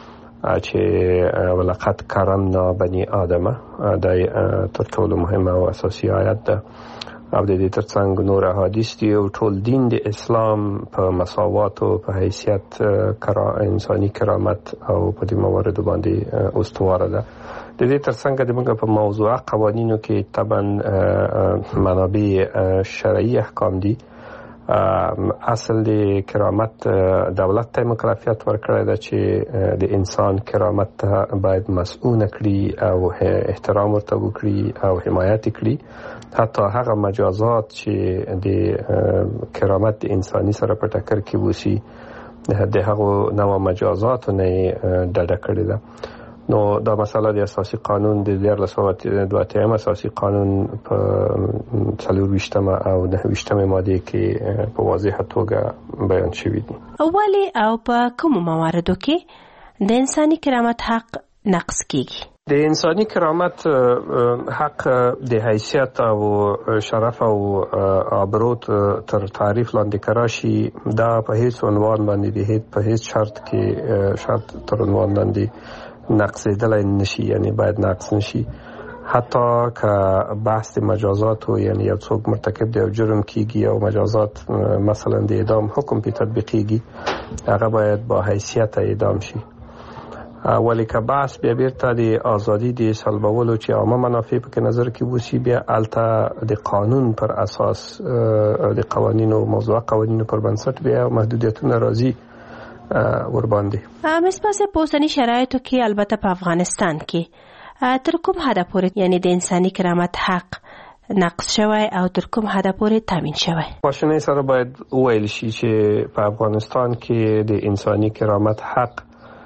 Speaker 19: چې ولقد کرمنا بني آدم. دا تر ټولو مهمه او اساسي آیت ده. او د دې ترڅنګ نور احادیث دي او ټول دین د اسلام په مساوات او په حیثیت کرا انساني کرامت او په دې موارد باندې استواره ده. د دې ترڅنګ د موږ په موضوع قوانینو کې طبعا منابع شرعي احکام دي اصل د کرامت دولت ته مکلفیت ورکړی ده چې د انسان کرامت ته باید مسؤونه کړي او احترام ورته وکړي او حمایت کړي. حتی هغه مجازات چې د کرامت د انساني سره په ټکر کې وسی د هغو نوع مجازاتو نه ډډه کړې ده. نو دا مسله د اساسي قانون د دیارلس سوه دوه اتیا اساسي قانون په څلور ویشتمه او نهه ویشتمه ماده کې په واضحه توګه بیان شوی دي.
Speaker 13: اولی او په کوم مواردو کې د انساني کرامت حق نقض کیږي؟
Speaker 19: د انساني کرامت حق د حیثیت او شرف او آبرو تر تعریف لاندې کراشي، دا په هیڅ عنوان باندې د هیڅ په هیڅ شرط کې شرط تر عنوان لاندې نقصیدلی نشي، یعنی باید نقص نشي. حتی که بحث مجازات و یعنی یو څوک مرتکب د یو جرم کیږي او مجازات مثلا د اعدام حکم پی تطبیقیږي، هغه باید با حیثیت اعدام شي. ولی که بحث بیا بیرته د آزادی د سلبولو چې عامه منافع پکې نظر کې وسی، بیا الته د قانون پر اساس د قوانینو موضوع قوانینو پر بنسټ بیا محدودیتونه راځي ور باندې.
Speaker 13: مصباح په اوسني شرایطو کې البته په افغانستان کې تر کوم حده پورې یعنی د انساني کرامت حق نقض شوی او تر کوم حده پورې تامین شوی؟
Speaker 19: پاشنه سره باید وویل شي چې په افغانستان کې د انساني کرامت حق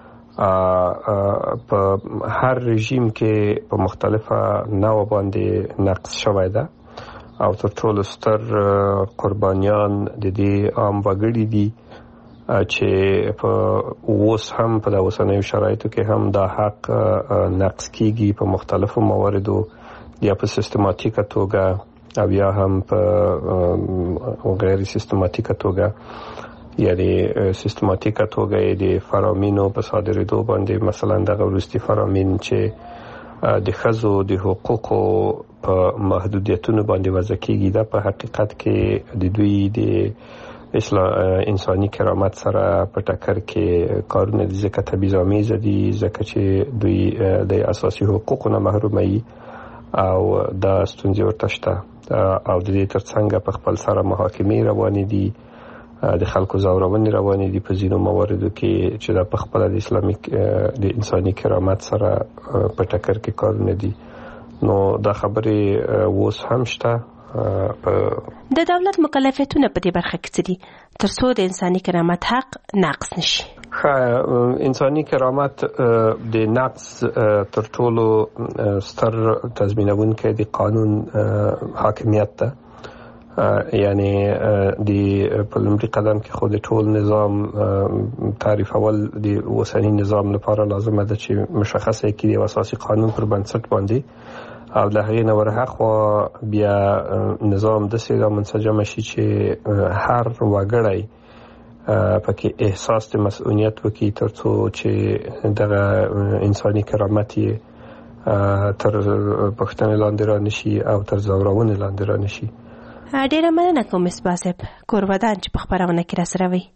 Speaker 19: په هر رژیم کې په مختلفه نوع باندې نقض شوی ده او تر ټولو ستر قربانیان د دې عام وګړي دي چې په اوس هم په د اوسنیو شرایطو کې هم دا حق نقض کیږي په مختلفو مواردو، یا په سیستماتیکه توګه او یا هم په غیر سیستماتیکه توګه. یعنی سیستماتیکه توګه د فرامینو په صادرېدو باندې، مثلا دغه وروستي فرامین چې د ښځو د حقوقو په محدودیتونو باندې وضع کیږي، دا په حقیقت کې د دوی د انساني کرامت سره په ټکر کې کارونه دي، ځکه تبعیض‌آمیز دي، ځکه چې دوی د اساسي حقوقو نه محروموي او دا ستونزې ورته شته. او د دې ترڅنګ په خپل سره محاکمې روانې دي، د خلکو ځورونې روانې دي په ځینو مواردو کې چې دا په خپل د اسلامي د انساني کرامت سره په ټکر کې کارونه دي. نو دا خبرې اوس هم شته.
Speaker 13: د دولت مکلفیتونه په دې برخه کې څه دي تر څو د انساني کرامت حق نقض نشي؟
Speaker 19: انساني کرامت د نقض تر ټولو ستر تضمینونکی د قانون حاکمیت ده. یعنی د په لومړي قدم کې خو د ټول نظام تعریفول د اوسني نظام لپاره لازمه ده چې مشخصه کړي د اساسي قانون پر بنسټ باندې، او له هغې نه ورهاخوا بیا نظام داسې رامنسجمه شي چې هر وګړی پکې احساس د مسؤلیت وکړي تر څو چې دغه انساني کرامت یې تر پوښتنې لاندې رانشي او تر ځورونې لاندې رانشي.
Speaker 13: ډیره مننه کوم مصباح صاحب، کوربدان چې په خپرونه کې راسره وي.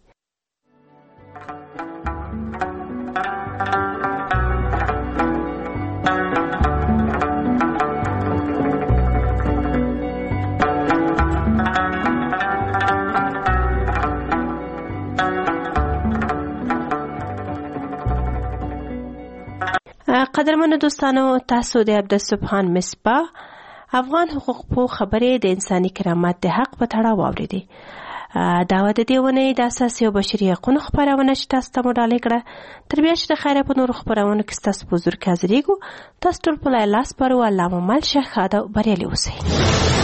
Speaker 13: قدرمنو دوستانو، تاسو د عبدالسبحان مصباح افغان حقوق په خبرې د انساني کرامت د حق په تړاو واورېدې. دا و د دې ونې د اساسي او بشري حقونو خپرونه چې تاسو ته مو ډالۍ کړه. تر بیا چې د خیره په نورو خپرونو کې ستاسو په حضور کې حاضرېږو. تاسو ټول په لاس پرو الله مو مل شه، ښاده او بریالي اوسئ.